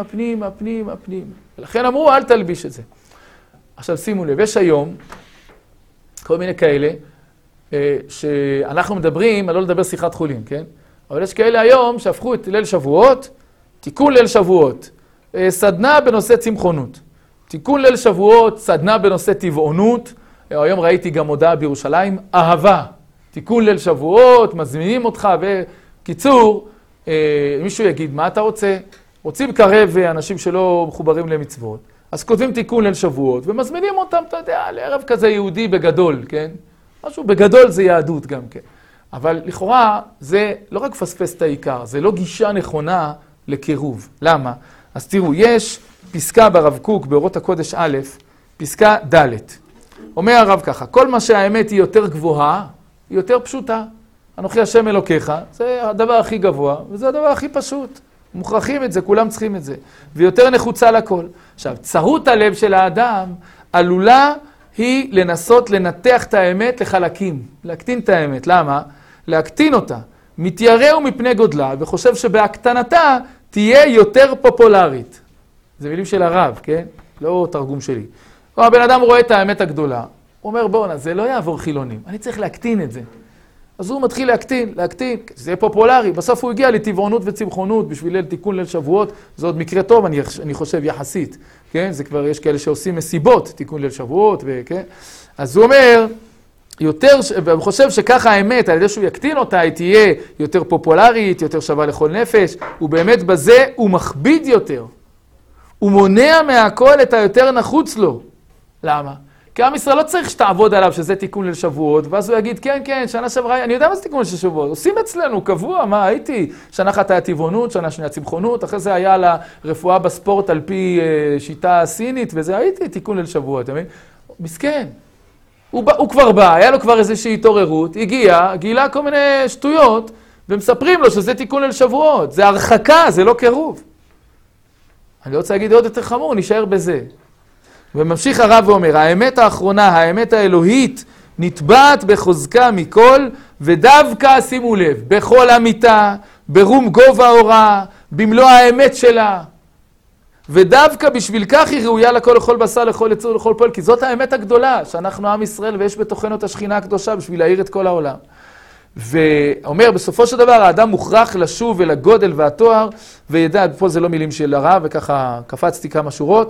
ולכן אמרו, אל תלביש את זה. עכשיו שימו לב, יש היום כל מיני כאלה, שאנחנו מדברים, לא לדבר שיחת חולין, כן? אבל יש כאלה היום שהפכו את ליל שבועות, תיקון ליל שבועות, סדנה בנושא צמחונות. תיקון ליל שבועות, סדנה בנושא טבעונות. היום ראיתי גם הודעה בירושלים, אהבה. תיקון ליל שבועות, מזמינים אותך, וקיצור, מישהו יגיד, מה אתה רוצה? רוצים לקרב אנשים שלא מחוברים למצוות. אז כותבים תיקון ליל שבועות, ומזמינים אותם, אתה יודע, לערב כזה יהודי בגדול, כן? משהו בגדול זה יהדות גם כן. אבל לכאורה זה לא רק פספס את העיקר, זה לא גישה נכונה לקירוב. למה? אז תראו, יש פסקה ברב קוק, באורות הקודש א', פסקה ד'. אומר הרב ככה, כל מה שהאמת היא יותר גבוהה, היא יותר פשוטה. אנוכי השם אלוקיך, זה הדבר הכי גבוה, וזה הדבר הכי פשוט. מוכרחים את זה, כולם צריכים את זה. ויותר נחוצה לכל. עכשיו, צרות הלב של האדם עלולה היא לנסות לנתח את האמת לחלקים, להקטין את האמת. למה? להקטין אותה. מתיירא מפני גודלה, וחושב שבהקטנתה תהיה יותר פופולרית. זה מילים של הרב, כן? לא תרגום שלי. כלומר, הבן אדם רואה את האמת הגדולה. הוא אומר, בוא'נה, זה לא יעבור חילונים. אני צריך להקטין את זה. אז הוא מתחיל להקטין, זה יהיה פופולרי. בסוף הוא הגיע לטבעונות וצמחונות בשביל ליל תיקון ליל שבועות. זה עוד מקרה טוב, אני חושב, יחסית. כן? זה כבר, יש כאלה שעושים מסיבות, תיקון ליל שבועות, כן? אז הוא אומר, והוא חושב שככה האמת, על ידי שהוא יקטין אותה, היא תהיה יותר פופולרית, יותר שווה לכל נפש, ובאמת בזה הוא מכביד יותר. הוא מונע מהכל את היותר נחוץ לו. למה? כי עם ישראל לא צריך שתעבוד עליו שזה תיקון ליל שבועות, ואז הוא יגיד, כן, כן, שנה שעברה, אני יודע מה זה תיקון ליל שבועות, עושים אצלנו, קבוע, מה, הייתי, שנה אחת היה טבעונות, שנה שנייה צמחונות, אחרי זה היה לה רפואה בספורט על פי שיטה סינית, וזה הייתי תיקון ליל שבועות, אתה מבין? מסכן. הוא כבר בא, היה לו כבר איזושהי התעוררות, הגיע, גילה כל מיני שטויות, ומספרים לו שזה תיקון ליל שבועות, זה הרחקה, זה לא קירוב. אני רוצה להגיד עוד יותר חמור, נשאר בזה. וממשיך הרב ואומר, האמת האחרונה, האמת האלוהית, נטבעת בחוזקה מכל, ודווקא, שימו לב, בכל אמיתה, ברום גובה אורה, במלוא האמת שלה. ודווקא בשביל כך היא ראויה לכל בשר, לכל יצור, לכל פועל, כי זאת האמת הגדולה, שאנחנו עם ישראל ויש בתוכנו את השכינה הקדושה בשביל להאיר את כל העולם. ואומר, בסופו של דבר, האדם מוכרח לשוב אל הגודל והתואר, וידע, פה זה לא מילים של הרב, וככה קפצתי כמה שורות,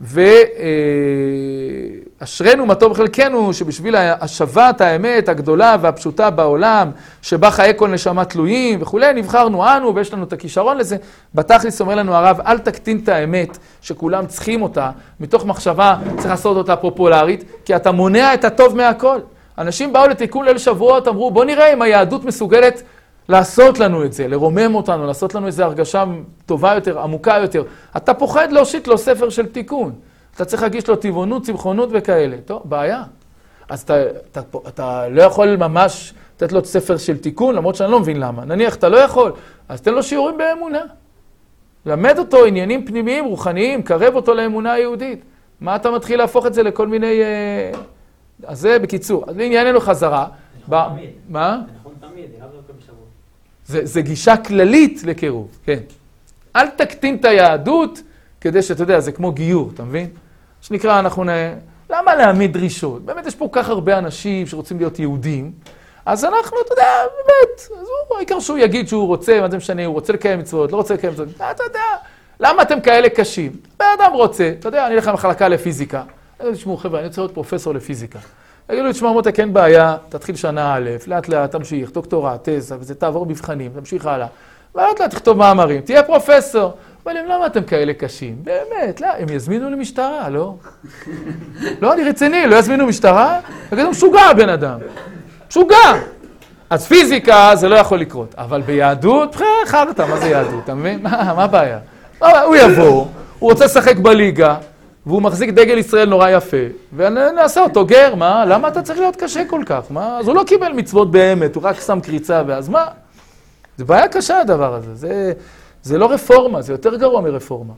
ואשרנו מה טוב בחלקנו, שבשביל השבת האמת הגדולה והפשוטה בעולם, שבה חיי כל נשמה תלויים וכולי, נבחרנו אנו, ויש לנו את הכישרון לזה. בתכלס אומר לנו הרב, אל תקטין את האמת, שכולם צריכים אותה, מתוך מחשבה צריך לעשות אותה פופולרית, כי אתה מונע את הטוב מהכל. אנשים באו לתיקון ליל שבועות, אמרו, בוא נראה אם היהדות מסוגלת לעשות לנו את זה, לרומם אותנו, לעשות לנו איזו הרגשה טובה יותר, עמוקה יותר. אתה פוחד להושיט לו ספר של תיקון. אתה צריך להגיש לו טבעונות, צמחונות וכאלה. טוב, בעיה. אז אתה לא יכול ממש לתת לו ספר של תיקון, למרות שאני לא מבין למה. נניח, אתה לא יכול, אז תן לו שיעורים באמונה. למד אותו עניינים פנימיים, רוחניים, קרב אותו לאמונה היהודית. מה אתה מתחיל להפוך את זה לכל מיני... אז זה בקיצור. אז לענייננו חזרה. זה נכון תמיד. מה? זה נכון תמיד, זה לא דווקא בשבוע. זה גישה כללית לקירוב, כן. אל תקטין את היהדות כדי שאתה יודע, זה כמו גיור, אתה מבין? שנקרא, למה להעמיד דרישות? באמת יש פה כך הרבה אנשים שרוצים להיות יהודים, אז אנחנו, אתה יודע, באמת, אז העיקר שהוא יגיד שהוא רוצה, מה זה משנה, הוא רוצה לקיים מצוות, לא רוצה לקיים מצוות, אתה יודע, למה אתם כאלה קשים? באדם רוצה, אתה יודע, אני אלך למחלקה לפיזיקה, תשמעו חבר'ה, אני רוצה להיות פרופסור לפיזיקה. יגידו לי, תשמע מותק, אין בעיה, תתחיל שנה א', לאט לאט תמשיך, דוקטורט, תזה, וזה תעבור מבחנים, תמשיך הלאה. ולאט לאט תכתוב מאמרים, תהיה פרופסור. אבל למה אתם כאלה קשים? באמת, לא, הם יזמינו למשטרה, לא? לא, אני רציני, לא יזמינו משטרה? תגידו, משוגע בן אדם. משוגע. אז פיזיקה זה לא יכול לקרות, אבל ביהדות, חרטה, מה זה יהדות, אתה מבין? מה הבעיה? הוא יבוא, הוא רוצה לשחק בליגה, והוא מחזיק דגל ישראל נורא יפה, ונעשה אותו גר, מה? למה אתה צריך להיות קשה כל כך? מה? אז הוא לא קיבל מצוות באמת, הוא רק שם קריצה, ואז מה? זה בעיה קשה הדבר הזה, זה לא רפורמה, זה יותר גרוע מרפורמה.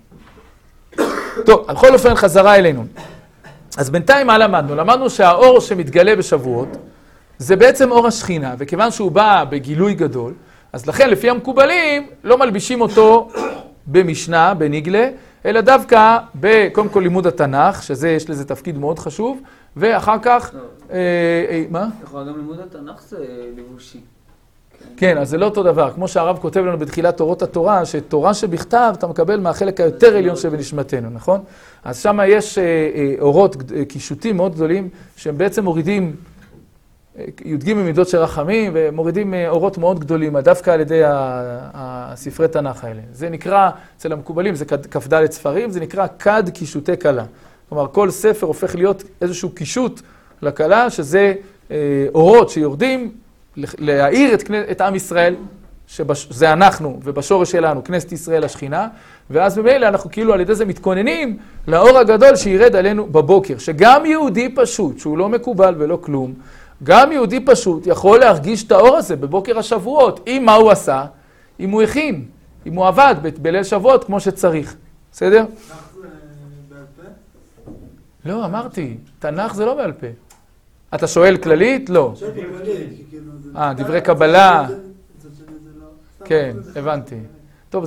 טוב, על כל אופן חזרה אלינו. אז בינתיים מה למדנו? למדנו שהאור שמתגלה בשבועות, זה בעצם אור השכינה, וכיוון שהוא בא בגילוי גדול, אז לכן לפי המקובלים לא מלבישים אותו במשנה, בניגלה, אלא דווקא קודם כל לימוד התנ"ך, שזה יש לזה תפקיד מאוד חשוב, ואחר כך... מה? יכול גם לימוד התנ"ך זה לבושי. כן, אז זה לא אותו דבר. כמו שהרב כותב לנו בתחילת תורות התורה, שתורה שבכתב אתה מקבל מהחלק היותר עליון שבנשמתנו, נכון? אז שם יש אורות, קישוטים מאוד גדולים, שהם בעצם מורידים, יודגים ממידות של רחמים, ומורידים אורות מאוד גדולים, דווקא על ידי הספרי תנ"ך האלה. זה נקרא, אצל המקובלים, זה כ"ד ספרים, זה נקרא כד קישוטי כלה. כלומר, כל ספר הופך להיות איזשהו קישוט לכלה, שזה אורות שיורדים להאיר את עם ישראל, שזה אנחנו ובשורש שלנו, כנסת ישראל השכינה, ואז במילא אנחנו כאילו על ידי זה מתכוננים לאור הגדול שירד עלינו בבוקר, שגם יהודי פשוט, שהוא לא מקובל ולא כלום, גם יהודי פשוט יכול להרגיש את האור הזה בבוקר השבועות, אם מה הוא עשה, אם הוא הכין, אם הוא עבד בליל שבועות כמו שצריך. בסדר? תנ"ך זה בעל פה? לא, אמרתי, תנ"ך זה לא בעל פה. אתה שואל כללית? לא. דברי קבלה. כן, הבנתי. טוב,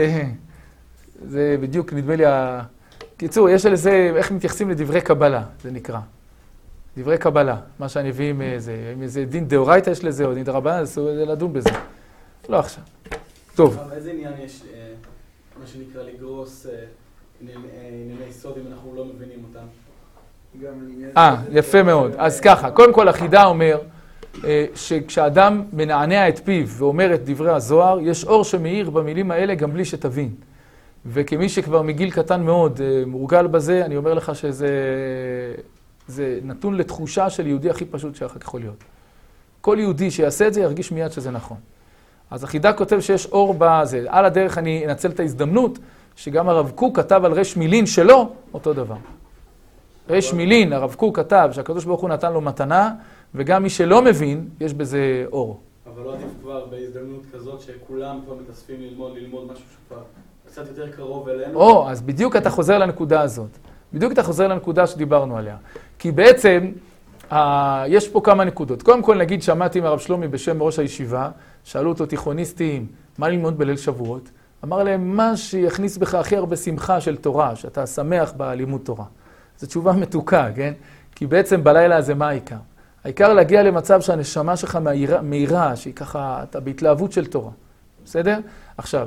זה בדיוק נדמה לי קיצור, יש על זה, איך מתייחסים לדברי קבלה, זה נקרא. דברי קבלה, מה שהנביאים זה, אם איזה דין דאורייתא יש לזה, או דין דרבנן, זה לדון בזה. לא עכשיו. טוב. אבל איזה עניין יש, מה שנקרא, לגרוס ענייני סוד אם אנחנו לא מבינים אותם? יפה מאוד. אז ככה, קודם כל החידה אומר שכשאדם מנענע את פיו ואומר את דברי הזוהר, יש אור שמאיר במילים האלה גם בלי שתבין. וכמי שכבר מגיל קטן מאוד מורגל בזה, אני אומר לך זה נתון לתחושה של יהודי הכי פשוט שאחר כך יכול להיות. כל יהודי שיעשה את זה ירגיש מיד שזה נכון. אז החידה כותב שיש אור בזה. על הדרך אני אנצל את ההזדמנות שגם הרב קוק כתב על רש מילין שלו אותו דבר. רש מילין, הרב קוק כתב שהקדוש ברוך הוא נתן לו מתנה, וגם מי שלא מבין, יש בזה אור. אבל לא עדיף כבר בהזדמנות כזאת שכולם כבר מתאספים ללמוד משהו שכבר קצת יותר קרוב אלינו? אז בדיוק אתה חוזר לנקודה הזאת. בדיוק אתה חוזר לנקודה שדיברנו עליה. כי בעצם, יש פה כמה נקודות. קודם כל נגיד, שמעתי מהרב שלומי בשם ראש הישיבה, שאלו אותו תיכוניסטים, מה ללמוד בליל שבועות? אמר להם, מה שיכניס בך הכי הרבה שמחה של תורה, שאתה שמח בלימוד תורה. זו תשובה מתוקה, כן? כי בעצם בלילה הזה מה העיקר? העיקר להגיע למצב שהנשמה שלך מהירה, שהיא ככה, אתה בהתלהבות של תורה. בסדר? עכשיו,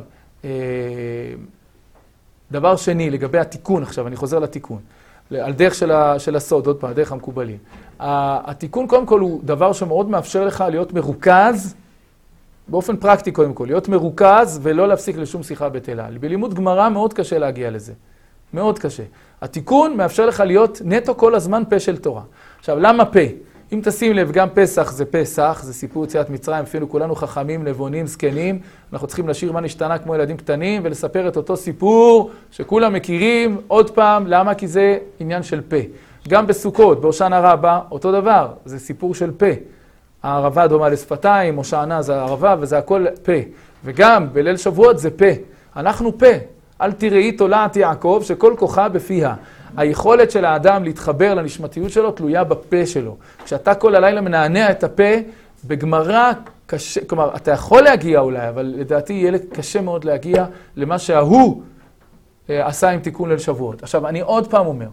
דבר שני, לגבי התיקון עכשיו, אני חוזר לתיקון. על דרך של הסוד, עוד פעם, דרך המקובלים. התיקון קודם כל הוא דבר שמאוד מאפשר לך להיות מרוכז, באופן פרקטי קודם כל, להיות מרוכז ולא להפסיק לשום שיחה בטלה. בלימוד גמרא מאוד קשה להגיע לזה. מאוד קשה. התיקון מאפשר לך להיות נטו כל הזמן פה של תורה. עכשיו, למה פה? אם תשים לב, גם פסח זה פסח, זה סיפור יציאת מצרים, אפילו כולנו חכמים, נבונים, זקנים, אנחנו צריכים לשיר מה נשתנה כמו ילדים קטנים, ולספר את אותו סיפור שכולם מכירים, עוד פעם, למה? כי זה עניין של פה. גם בסוכות, בהושענא רבה, אותו דבר, זה סיפור של פה. הערבה דומה לשפתיים, הושענא זה הערבה, וזה הכל פה. וגם בליל שבועות זה פה. אנחנו פה. אל תראי תולעת יעקב שכל כוחה בפיה. היכולת של האדם להתחבר לנשמתיות שלו תלויה בפה שלו. כשאתה כל הלילה מנענע את הפה, בגמרא קשה, כלומר, אתה יכול להגיע אולי, אבל לדעתי יהיה קשה מאוד להגיע למה שההוא עשה עם תיקון ליל שבועות. עכשיו, אני עוד פעם אומר,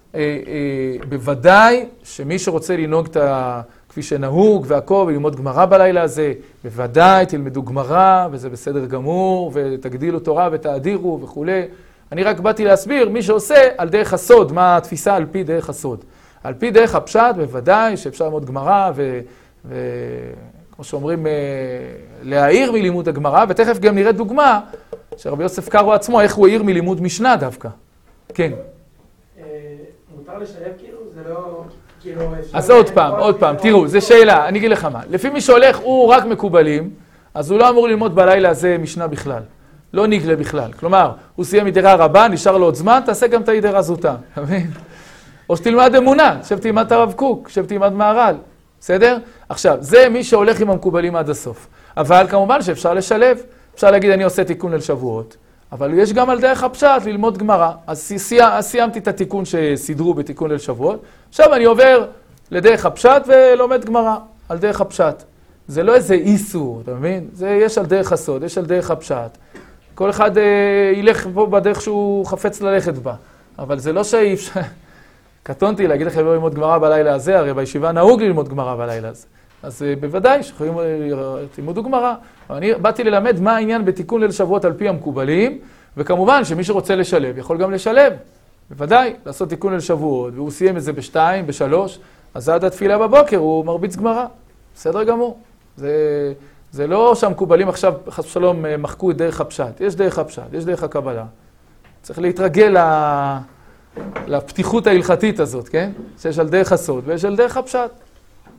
בוודאי שמי שרוצה לנהוג כפי שנהוג והכל, וללמוד גמרא בלילה הזה, בוודאי תלמדו גמרא, וזה בסדר גמור, ותגדילו תורה ותאדירו וכו'. אני רק באתי להסביר, מי שעושה על דרך הסוד, מה התפיסה על פי דרך הסוד. על פי דרך הפשט, בוודאי שאפשר ללמוד גמרא, וכמו שאומרים, להעיר מלימוד הגמרא, ותכף גם נראה דוגמה, שרבי יוסף קארו עצמו, איך הוא העיר מלימוד משנה דווקא. כן. מותר לשלב כאילו? זה לא... אז עוד פעם, תראו, זו שאלה, אני אגיד לך מה. לפי מי שהולך, הוא רק מקובלים, אז הוא לא אמור ללמוד בלילה הזה משנה בכלל. לא נגלה בכלל. כלומר, הוא סיים ידרה רבה, נשאר לו עוד זמן, תעשה גם את הידרה זוטה. או שתלמד אמונה, שתלמד את הרב קוק, שתלמד מהר"ל. בסדר? עכשיו, זה מי שהולך עם המקובלים עד הסוף. אבל כמובן שאפשר לשלב. אפשר להגיד, אני עושה תיקון ליל שבועות. אבל יש גם על דרך הפשט ללמוד גמרא. אז סיימתי את התיקון שסידרו בתיקון ליל שבועות. עכשיו אני עובר לדרך הפשט ולומד גמרא על דרך הפשט. זה לא איזה איסור, אתה מבין? יש על דרך הסוד, יש על דרך הפשט. כל אחד ילך פה בדרך שהוא חפץ ללכת בה. אבל זה לא שאי אפשר... קטונתי להגיד לכם לא ללמוד גמרא בלילה הזה, הרי בישיבה נהוג ללמוד גמרא בלילה הזה. אז בוודאי שיכולים ללמוד גמרא. אני באתי ללמד מה העניין בתיקון ליל שבועות על פי המקובלים, וכמובן שמי שרוצה לשלב יכול גם לשלב. בוודאי, לעשות תיקון ליל שבועות, והוא סיים את זה ב2, ב3, אז עד התפילה בבוקר הוא מרביץ גמרא. בסדר גמור. זה לא שהמקובלים עכשיו, חס ושלום, מחקו את דרך הפשט. יש דרך הפשט, יש דרך הקבלה. צריך להתרגל לפתיחות ההלכתית הזאת, כן? שיש על דרך הסוד ויש על דרך הפשט.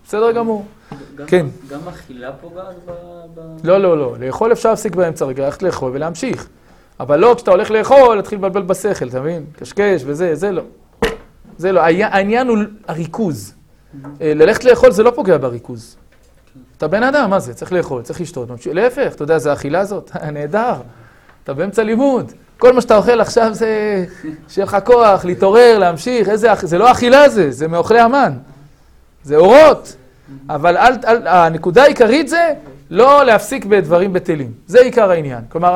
בסדר גמור. כן. גם אכילה פוגעת לא, לא, לא. לאכול אפשר להפסיק באמצע רגע, ללכת לאכול ולהמשיך. אבל לא, כשאתה הולך לאכול, להתחיל לבלבל בשכל, אתה מבין? קשקש וזה, זה לא. זה לא. העניין הוא הריכוז. ללכת לאכול זה לא פוגע בריכוז. אתה בן אדם, מה זה? צריך לאכול, צריך לשתות. להפך, אתה יודע, זה האכילה הזאת. נהדר. אתה באמצע לימוד. כל מה שאתה אוכל עכשיו זה שיהיה לך כוח, להתעורר, להמשיך. זה לא האכילה זה מאוכלי המן. זה אורות. אבל הנקודה העיקרית זה לא להפסיק בדברים בטלים. זה עיקר העניין. כלומר,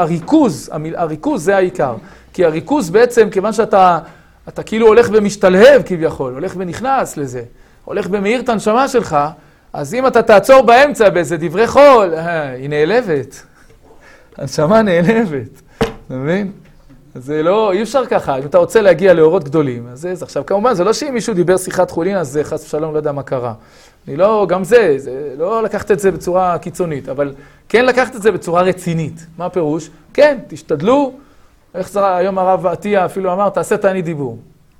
הריכוז זה העיקר. כי הריכוז בעצם, כיוון שאתה כאילו הולך ומשתלהב כביכול, הולך ונכנס לזה, הולך במאיר את הנשמה שלך, אז אם אתה תעצור באמצע באיזה דברי חול, היא נעלבת. הנשמה נעלבת. אתה מבין? אז זה לא, אי אפשר ככה. אם אתה רוצה להגיע לאורות גדולים, אז זה עכשיו, כמובן, זה לא שאם מישהו דיבר שיחת חולין, אז זה חס ושלום, לא יודע מה קרה. אני לא, גם זה לא לקחת את זה בצורה קיצונית, אבל כן לקחת את זה בצורה רצינית. מה הפירוש? כן, תשתדלו. איך זה היום הרב עטיה אפילו אמר, תעשה תענית דיבור.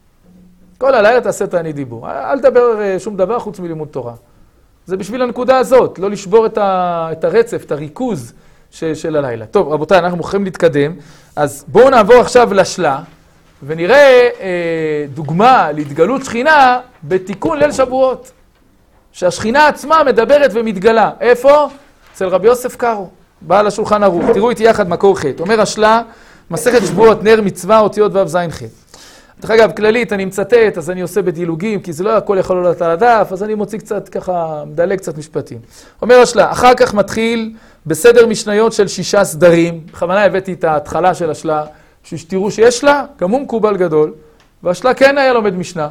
כל הלילה תעשה תענית דיבור. אל תדבר שום דבר חוץ מלימוד תורה. זה בשביל הנקודה הזאת, לא לשבור את הרצף, את הריכוז של הלילה. טוב, רבותיי, אנחנו מוכרחים להתקדם. אז בואו נעבור עכשיו לשלה, ונראה דוגמה להתגלות שכינה בתיקון ליל שבועות. שהשכינה עצמה מדברת ומתגלה. איפה? אצל רבי יוסף קארו, בעל השולחן ערוך. תראו איתי יחד מקור ח'. אומר השלה, מסכת שבועות, נר מצווה, אותיות ו' ז' ח'. דרך אגב, כללית, אני מצטט, אז אני עושה בדילוגים, כי זה לא הכל יכול לעלות על הדף, אז אני מוציא קצת ככה, מדלג קצת משפטים. אומר השלה, אחר כך מתחיל בסדר משניות של 6 סדרים. בכוונה הבאתי את ההתחלה של השלה, שתראו שיש לה, גם הוא מקובל גדול, והשלה כן היה לומד משנה.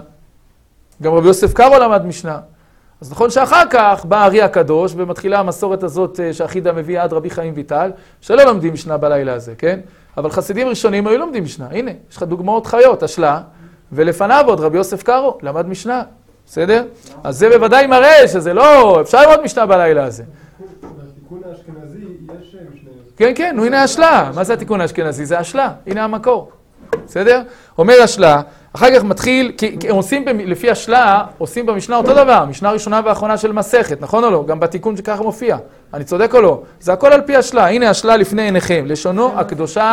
גם רבי יוסף קארו למד משנה. אז נכון שאחר כך בא הארי הקדוש, ומתחילה המסורת הזאת שהחידה מביא עד רבי חיים ויטל, שלא לומדים משנה בלילה הזה, כן? אבל חסידים ראשונים היו לומדים משנה. הנה, יש לך דוגמאות חיות, השלה, ולפניו עוד רבי יוסף קארו למד משנה. בסדר? אז זה בוודאי מראה שזה לא, אפשר ללמוד משנה בלילה הזה. בתיקון האשכנזי יש משנה. כן, כן, הנה השלה. מה זה התיקון האשכנזי? זה השלה. הנה המקור. בסדר? אומר השלה, אחר כך מתחיל, כי הם עושים, לפי השלה, עושים במשנה אותו דבר, משנה הראשונה והאחרונה של מסכת, נכון או לא? גם בתיקון שככה מופיע. אני צודק או לא? זה הכל על פי השלה. הנה השלה לפני עיניכם, לשונו הקדושה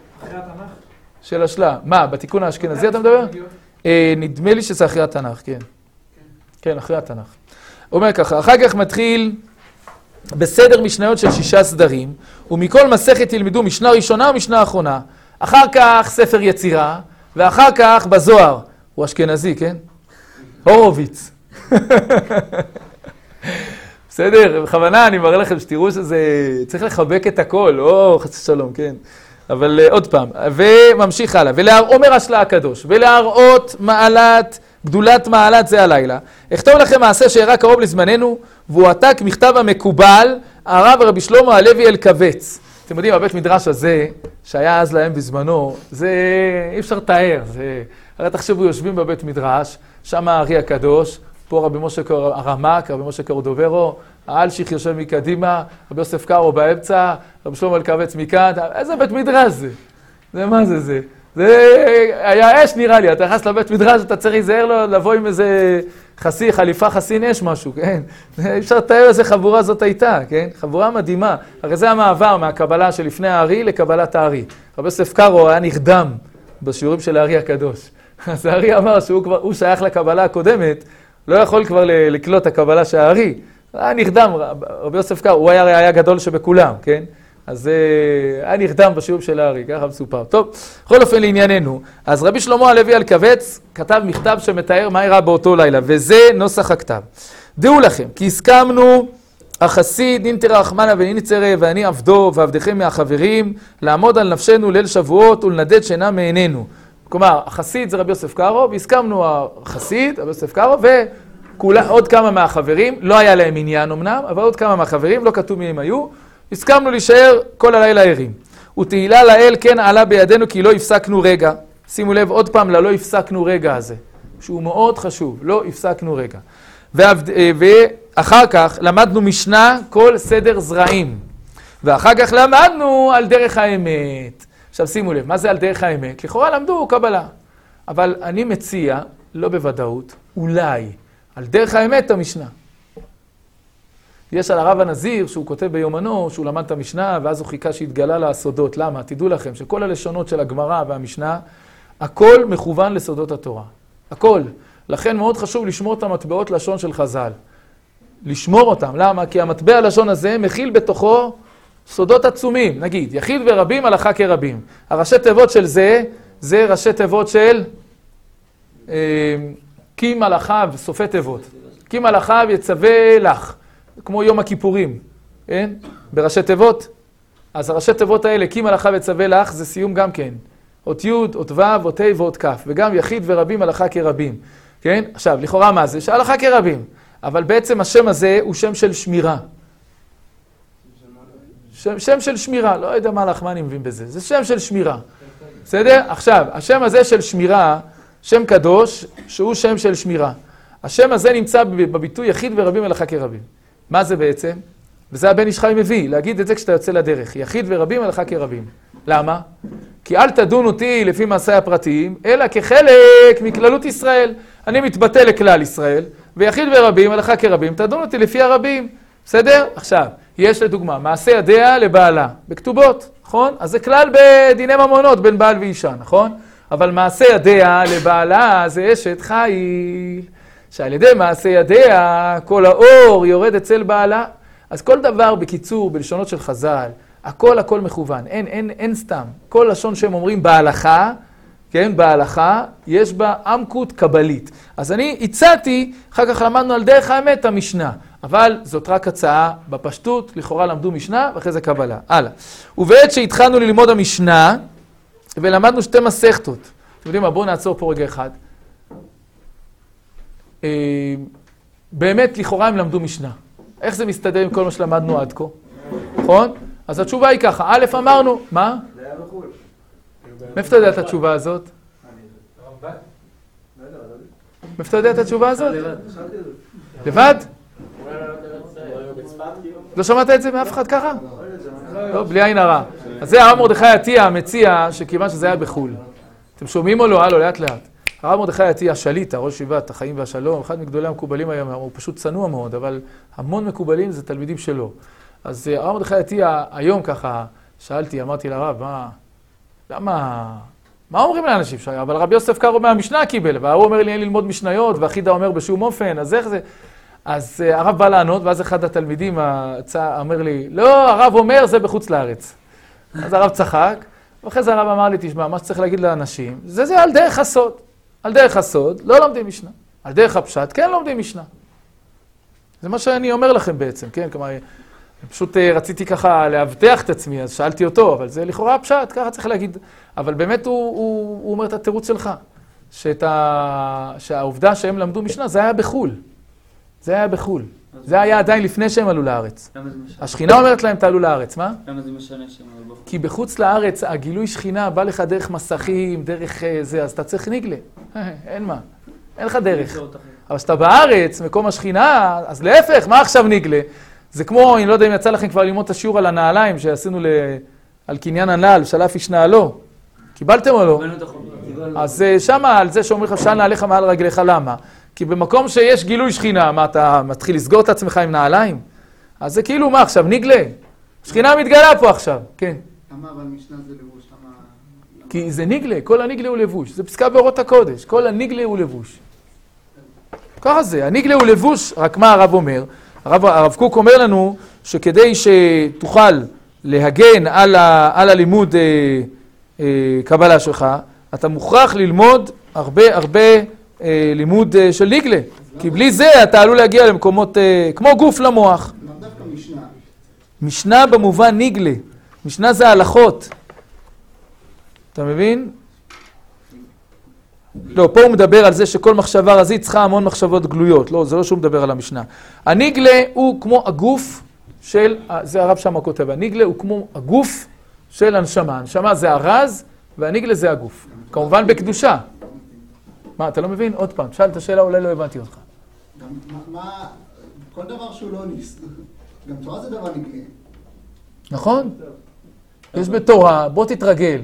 של השלה. מה, בתיקון האשכנזי אתה מדבר? נדמה לי שזה אחרי התנ"ך, כן. כן, אחרי התנ"ך. אומר ככה, אחר כך מתחיל בסדר משניות של 6 סדרים, ומכל מסכת ילמדו משנה ראשונה ומשנה אחרונה. אחר כך ספר יצירה, ואחר כך בזוהר. הוא אשכנזי, כן? הורוביץ. בסדר, בכוונה אני מראה לכם שתראו שזה צריך לחבק את הכל, לא חס שלום, כן? אבל עוד פעם, וממשיך הלאה, אומר השלה הקדוש, ולהראות מעלת, גדולת מעלת זה הלילה. אכתוב לכם מעשה שאירע קרוב לזמננו, והוא עתק מכתב המקובל, הרב רבי שלמה הלוי אלקבץ. אתם יודעים, הבית מדרש הזה, שהיה אז להם בזמנו, זה אי אפשר לתאר. הרי תחשבו, יושבים בבית מדרש, שם הארי הקדוש, פה רבי משה הרמ"ק, רבי משה קורדוברו, האלשיך יושב מקדימה, רבי יוסף קארו באמצע, רבי שלמה אלקבץ מכאן, איזה בית מדרש זה? זה מה זה זה? זה היה אש נראה לי, אתה נכנס לבית מדרש, אתה צריך להיזהר לו לבוא עם איזה חליפה חסין אש משהו, כן? אי אפשר לתאר איזה חבורה זאת הייתה, כן? חבורה מדהימה. הרי זה המעבר מהקבלה שלפני הארי לקבלת הארי. רבי יוסף קארו היה נרדם בשיעורים של הארי הקדוש. אז הארי אמר שהוא שייך לקבלה הקודמת, לא יכול כבר לקלוט את הקבלה של הארי. היה נרדם, רבי יוסף קארו, הוא היה גדול שבכולם, כן? אז היה נרדם בשיעור של הארי, ככה מסופר. טוב, בכל אופן לענייננו, אז רבי שלמה הלוי אלקבץ כתב מכתב שמתאר מה אירע באותו לילה, וזה נוסח הכתב. דעו לכם, כי הסכמנו, החסיד נינטר רחמנה וניצרה ואני עבדו ועבדכם מהחברים, לעמוד על נפשנו ליל שבועות ולנדד שינה מעינינו. כלומר, החסיד זה רבי יוסף קארו, והסכמנו החסיד, רבי יוסף קארו, ועוד כמה מהחברים, לא היה להם עניין אמנם, אבל עוד כמה מהחברים, לא כתוב מי הם היו, הסכמנו להישאר כל הלילה ערים. ותהילה לאל כן עלה בידינו כי לא הפסקנו רגע. שימו לב עוד פעם ללא הפסקנו רגע הזה, שהוא מאוד חשוב, לא הפסקנו רגע. ואחר כך למדנו משנה כל סדר זרעים. ואחר כך למדנו על דרך האמת. עכשיו שימו לב, מה זה על דרך האמת? לכאורה למדו קבלה. אבל אני מציע, לא בוודאות, אולי, על דרך האמת המשנה. יש על הרב הנזיר שהוא כותב ביומנו, שהוא למד את המשנה, ואז הוא חיכה שהתגלה לה הסודות. למה? תדעו לכם שכל הלשונות של הגמרא והמשנה, הכל מכוון לסודות התורה. הכל. לכן מאוד חשוב לשמור את המטבעות לשון של חז"ל. לשמור אותם. למה? כי המטבע הלשון הזה מכיל בתוכו סודות עצומים. נגיד, יחיד ורבים, הלכה כרבים. הראשי תיבות של זה ראשי תיבות של קים הלכה וסופי תיבות. קים הלכה ויצווה לך. כמו יום הכיפורים, כן? בראשי תיבות. אז הראשי תיבות האלה, קים הלכה ויצווה לך, זה סיום גם כן. אות י', אות ו', אות ה' ואות כ'. וגם יחיד ורבים, הלכה כרבים. כן? עכשיו, לכאורה מה זה? שהלכה כרבים. אבל בעצם השם הזה הוא שם של שמירה. שם של שמירה. לא יודע מה אני מבין בזה. זה שם של שמירה. בסדר? עכשיו, השם הזה של שמירה, שם קדוש, שהוא שם של שמירה. השם הזה נמצא בביטוי יחיד ורבים הלכה כרבים. מה זה בעצם? וזה הבן איש חי מביא, להגיד את זה כשאתה יוצא לדרך. יחיד ורבים הלכה כרבים. למה? כי אל תדון אותי לפי מעשי הפרטיים, אלא כחלק מכללות ישראל. אני מתבטא לכלל ישראל, ויחיד ורבים הלכה כרבים, תדון אותי לפי הרבים. בסדר? עכשיו, יש לדוגמה, מעשה ידיה לבעלה, בכתובות, נכון? אז זה כלל בדיני ממונות בין בעל ואישה, נכון? אבל מעשה ידיה לבעלה זה אשת חיל. שעל ידי מעשה ידיה, כל האור יורד אצל בעלה. אז כל דבר בקיצור, בלשונות של חז"ל, הכל מכוון, אין סתם. כל לשון שהם אומרים בהלכה, כן, בהלכה, יש בה עמקות קבלית. אז אני הצעתי, אחר כך למדנו על דרך האמת המשנה, אבל זאת רק הצעה בפשטות, לכאורה למדו משנה, ואחרי זה קבלה. הלאה. ובעת שהתחלנו ללמוד המשנה, ולמדנו שתי מסכתות. אתם יודעים מה, בואו נעצור פה רגע אחד. באמת, לכאורה הם למדו משנה. איך זה מסתדר עם כל מה שלמדנו עד כה? נכון? אז התשובה היא ככה. א', אמרנו, מה? זה היה בחול. מאיפה אתה יודע את התשובה הזאת? מאיפה אתה יודע את התשובה הזאת? לבד? לא שמעת את זה מאף אחד ככה? לא, בלי עין הרע. אז זה הרב מרדכי עטיה המציע, שכיוון שזה היה בחול. אתם שומעים או לא? הלו, לאט לאט. הרב מרדכי עטיה, השליט, ראש ישיבת החיים והשלום, אחד מגדולי המקובלים היום, הוא פשוט צנוע מאוד, אבל המון מקובלים זה תלמידים שלו. אז הרב מרדכי עטיה, היום ככה, שאלתי, אמרתי לרב, מה אומרים לאנשים שהיה? אבל רבי יוסף קארו מהמשנה קיבל, והוא אומר לי אין ללמוד משניות, והחידה אומר בשום אופן, אז איך זה? אז הרב בא לענות, ואז אחד התלמידים אומר לי, לא, הרב אומר זה בחוץ לארץ. אז הרב צחק, ואחרי זה הרב אמר לי, תשמע, מה שצריך להגיד לאנשים, זה על דרך הסוד. על דרך הסוד לא לומדים משנה. על דרך הפשט כן לומדים משנה. זה מה שאני אומר לכם בעצם, כן? כלומר, פשוט רציתי ככה להבטח את עצמי, אז שאלתי אותו, אבל זה לכאורה הפשט, ככה צריך להגיד. אבל באמת הוא אומר את התירוץ שלך, שהעובדה שהם למדו משנה, זה היה בחול. זה היה בחול. זה היה עדיין לפני שהם עלו לארץ. השכינה אומרת להם, תעלו לארץ, מה? למה זה משנה שהם עלו בחול? כי בחוץ לארץ, הגילוי שכינה בא לך דרך מסכים, דרך זה, אז אתה צריך נגלה. אין מה. אין לך דרך. אבל כשאתה בארץ, מקום השכינה, אז להפך, מה עכשיו נגלה? זה כמו, אני לא יודע אם יצא לכם כבר ללמוד את השיעור על הנעליים שעשינו על קניין הנעל, שלף איש נעלו. קיבלתם או לא? אז שמה על זה שאומרים לך, של נעליך מעל רגליך, למה? כי במקום שיש גילוי שכינה, מה אתה מתחיל לסגור את עצמך עם נעליים? אז זה כאילו מה עכשיו, נגלה? שכינה מתגלה פה עכשיו, כן. למה אבל משנה זה לבוש? כי זה נגלה, כל הנגלה הוא לבוש. זה פסקה באורות הקודש, כל הנגלה הוא לבוש. ככה זה, הנגלה הוא לבוש, רק מה הרב אומר? הרב קוק אומר לנו שכדי שתוכל להגן על הלימוד קבלה שלך, אתה מוכרח ללמוד הרבה לימוד של נגלה. כי בלי זה אתה עלול להגיע למקומות כמו גוף למוח. מה דווקא משנה? משנה במובן נגלה. משנה זה הלכות. אתה מבין? לא, פה הוא מדבר על זה שכל מחשבה רזית צריכה המון מחשבות גלויות. לא, זה לא שהוא מדבר על המשנה. הנגלה הוא כמו הגוף של, זה הרב שמה כותב, הנגלה הוא כמו הגוף של הנשמה. הנשמה זה הרז והנגלה זה הגוף. כמובן בקדושה. מה, אתה לא מבין? עוד פעם, שאל את השאלה, אולי לא הבנתי אותך. מה, כל דבר שהוא לא ניס, גם תורה זה דבר נגלה. נכון? יש בתורה, בוא תתרגל.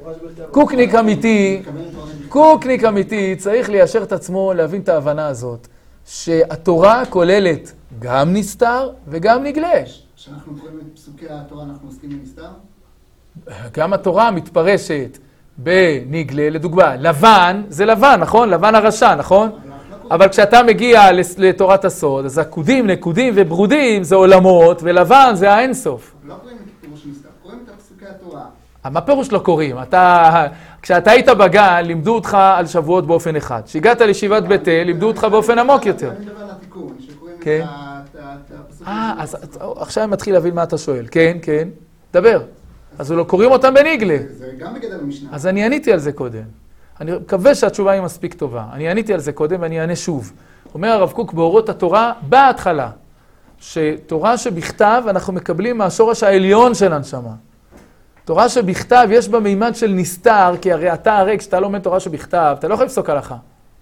קוקניק אמיתי צריך ליישר את עצמו, להבין את ההבנה הזאת, שהתורה כוללת גם נסתר וגם נגלה. כשאנחנו קוראים את פסוקי התורה, אנחנו עוסקים בנסתר? גם התורה מתפרשת בנגלה, לדוגמה, לבן זה לבן, נכון? לבן הרשע, נכון? אבל כשאתה מגיע לתורת הסוד, אז עקודים, נקודים וברודים זה עולמות, ולבן זה האינסוף. לא קוראים את פירוש נסתר, קוראים את פסוקי התורה. מה פירוש לא קוראים? כשאתה היית בגן, לימדו אותך על שבועות באופן אחד. כשהגעת לישיבת בית אל, לימדו אותך באופן עמוק יותר. אני מדבר על התיקון, שקוראים כן. את הפסוקים. אז עכשיו אני מתחיל להבין מה אתה שואל. כן, כן, דבר. אז לא קוראים אותם בנגלה. זה גם בגדר המשנה. אז אני עניתי על זה קודם. אני מקווה שהתשובה היא מספיק טובה. אני עניתי על זה קודם ואני אענה שוב. אומר הרב קוק באורות התורה בהתחלה, שתורה שבכתב אנחנו מקבלים מהשורש העליון של הנשמה. תורה שבכתב יש בה מימד של נסתר, כי הרי כשאתה לומד תורה שבכתב, אתה לא יכול לפסוק הלכה.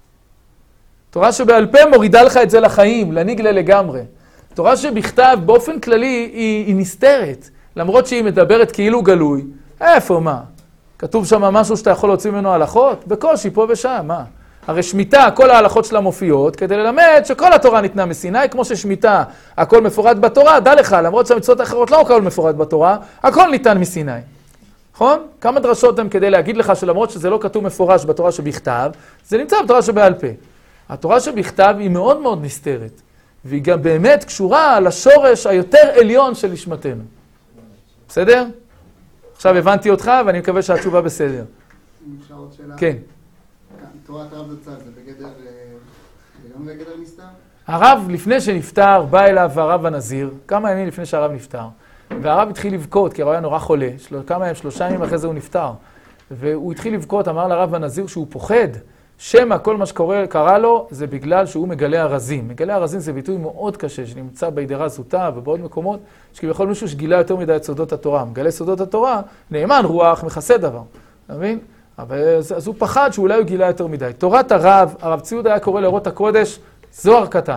תורה שבעל פה מורידה לך את זה לחיים, לנגלה לגמרי. תורה שבכתב באופן כללי היא נסתרת, למרות שהיא מדברת כאילו גלוי. איפה, מה? כתוב שם משהו שאתה יכול להוציא ממנו הלכות? בקושי, פה ושם, מה? הרי שמיטה, כל ההלכות שלה מופיעות, כדי ללמד שכל התורה ניתנה מסיני, כמו ששמיטה, הכל מפורט בתורה, דע לך, למרות שהמצוות האחרות לא הכל מפורט בתורה, הכל ניתן מסיני. נכון? כמה דרשות הם כדי להגיד לך שלמרות שזה לא כתוב מפורש בתורה שבכתב, זה נמצא בתורה שבעל פה. התורה שבכתב היא מאוד מאוד נסתרת, והיא גם באמת קשורה לשורש היותר עליון של נשמתנו. בסדר? עכשיו הבנתי אותך ואני מקווה שהתשובה בסדר. אם אפשר עוד שאלה? כן. תורת הרב זצ"ל זה בגדר, גם בגדר נסתר? הרב לפני שנפטר, בא אליו הרב הנזיר, כמה ימים לפני שהרב נפטר, והרב התחיל לבכות, כי הוא היה נורא חולה, שלושה ימים אחרי זה הוא נפטר, והוא התחיל לבכות, אמר לרב הנזיר שהוא פוחד, שמא כל מה שקרה לו זה בגלל שהוא מגלה הרזים. מגלה הרזים זה ביטוי מאוד קשה, שנמצא בידרה זוטה ובעוד מקומות, שכביכול מישהו שגילה יותר מדי את סודות התורה. מגלה סודות התורה, נאמן רוח, מכסה דבר. אתה מבין? אז הוא פחד שאולי הוא גילה יותר מדי. תורת הרב ציוד היה קורא לאורות הקודש, זוהר קטן.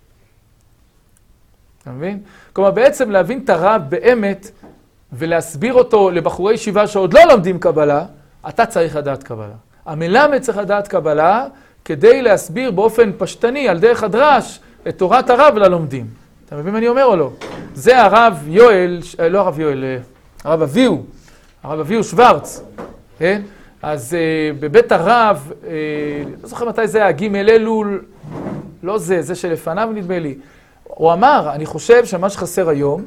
אתה מבין? כלומר, בעצם להבין את הרב באמת, ולהסביר אותו לבחורי ישיבה שעוד לא לומדים קבלה, אתה צריך לדעת קבלה. המלמד צריך לדעת קבלה, כדי להסביר באופן פשטני, על דרך הדרש, את תורת הרב ללומדים. אתה מבין מה אני אומר או לא? זה הרב יואל, לא הרב יואל, הרב אביהו שוורץ, כן? אז בבית הרב, לא זוכר מתי זה היה, ג' אלול, לא זה שלפניו נדמה לי. הוא אמר, אני חושב שמה שחסר היום,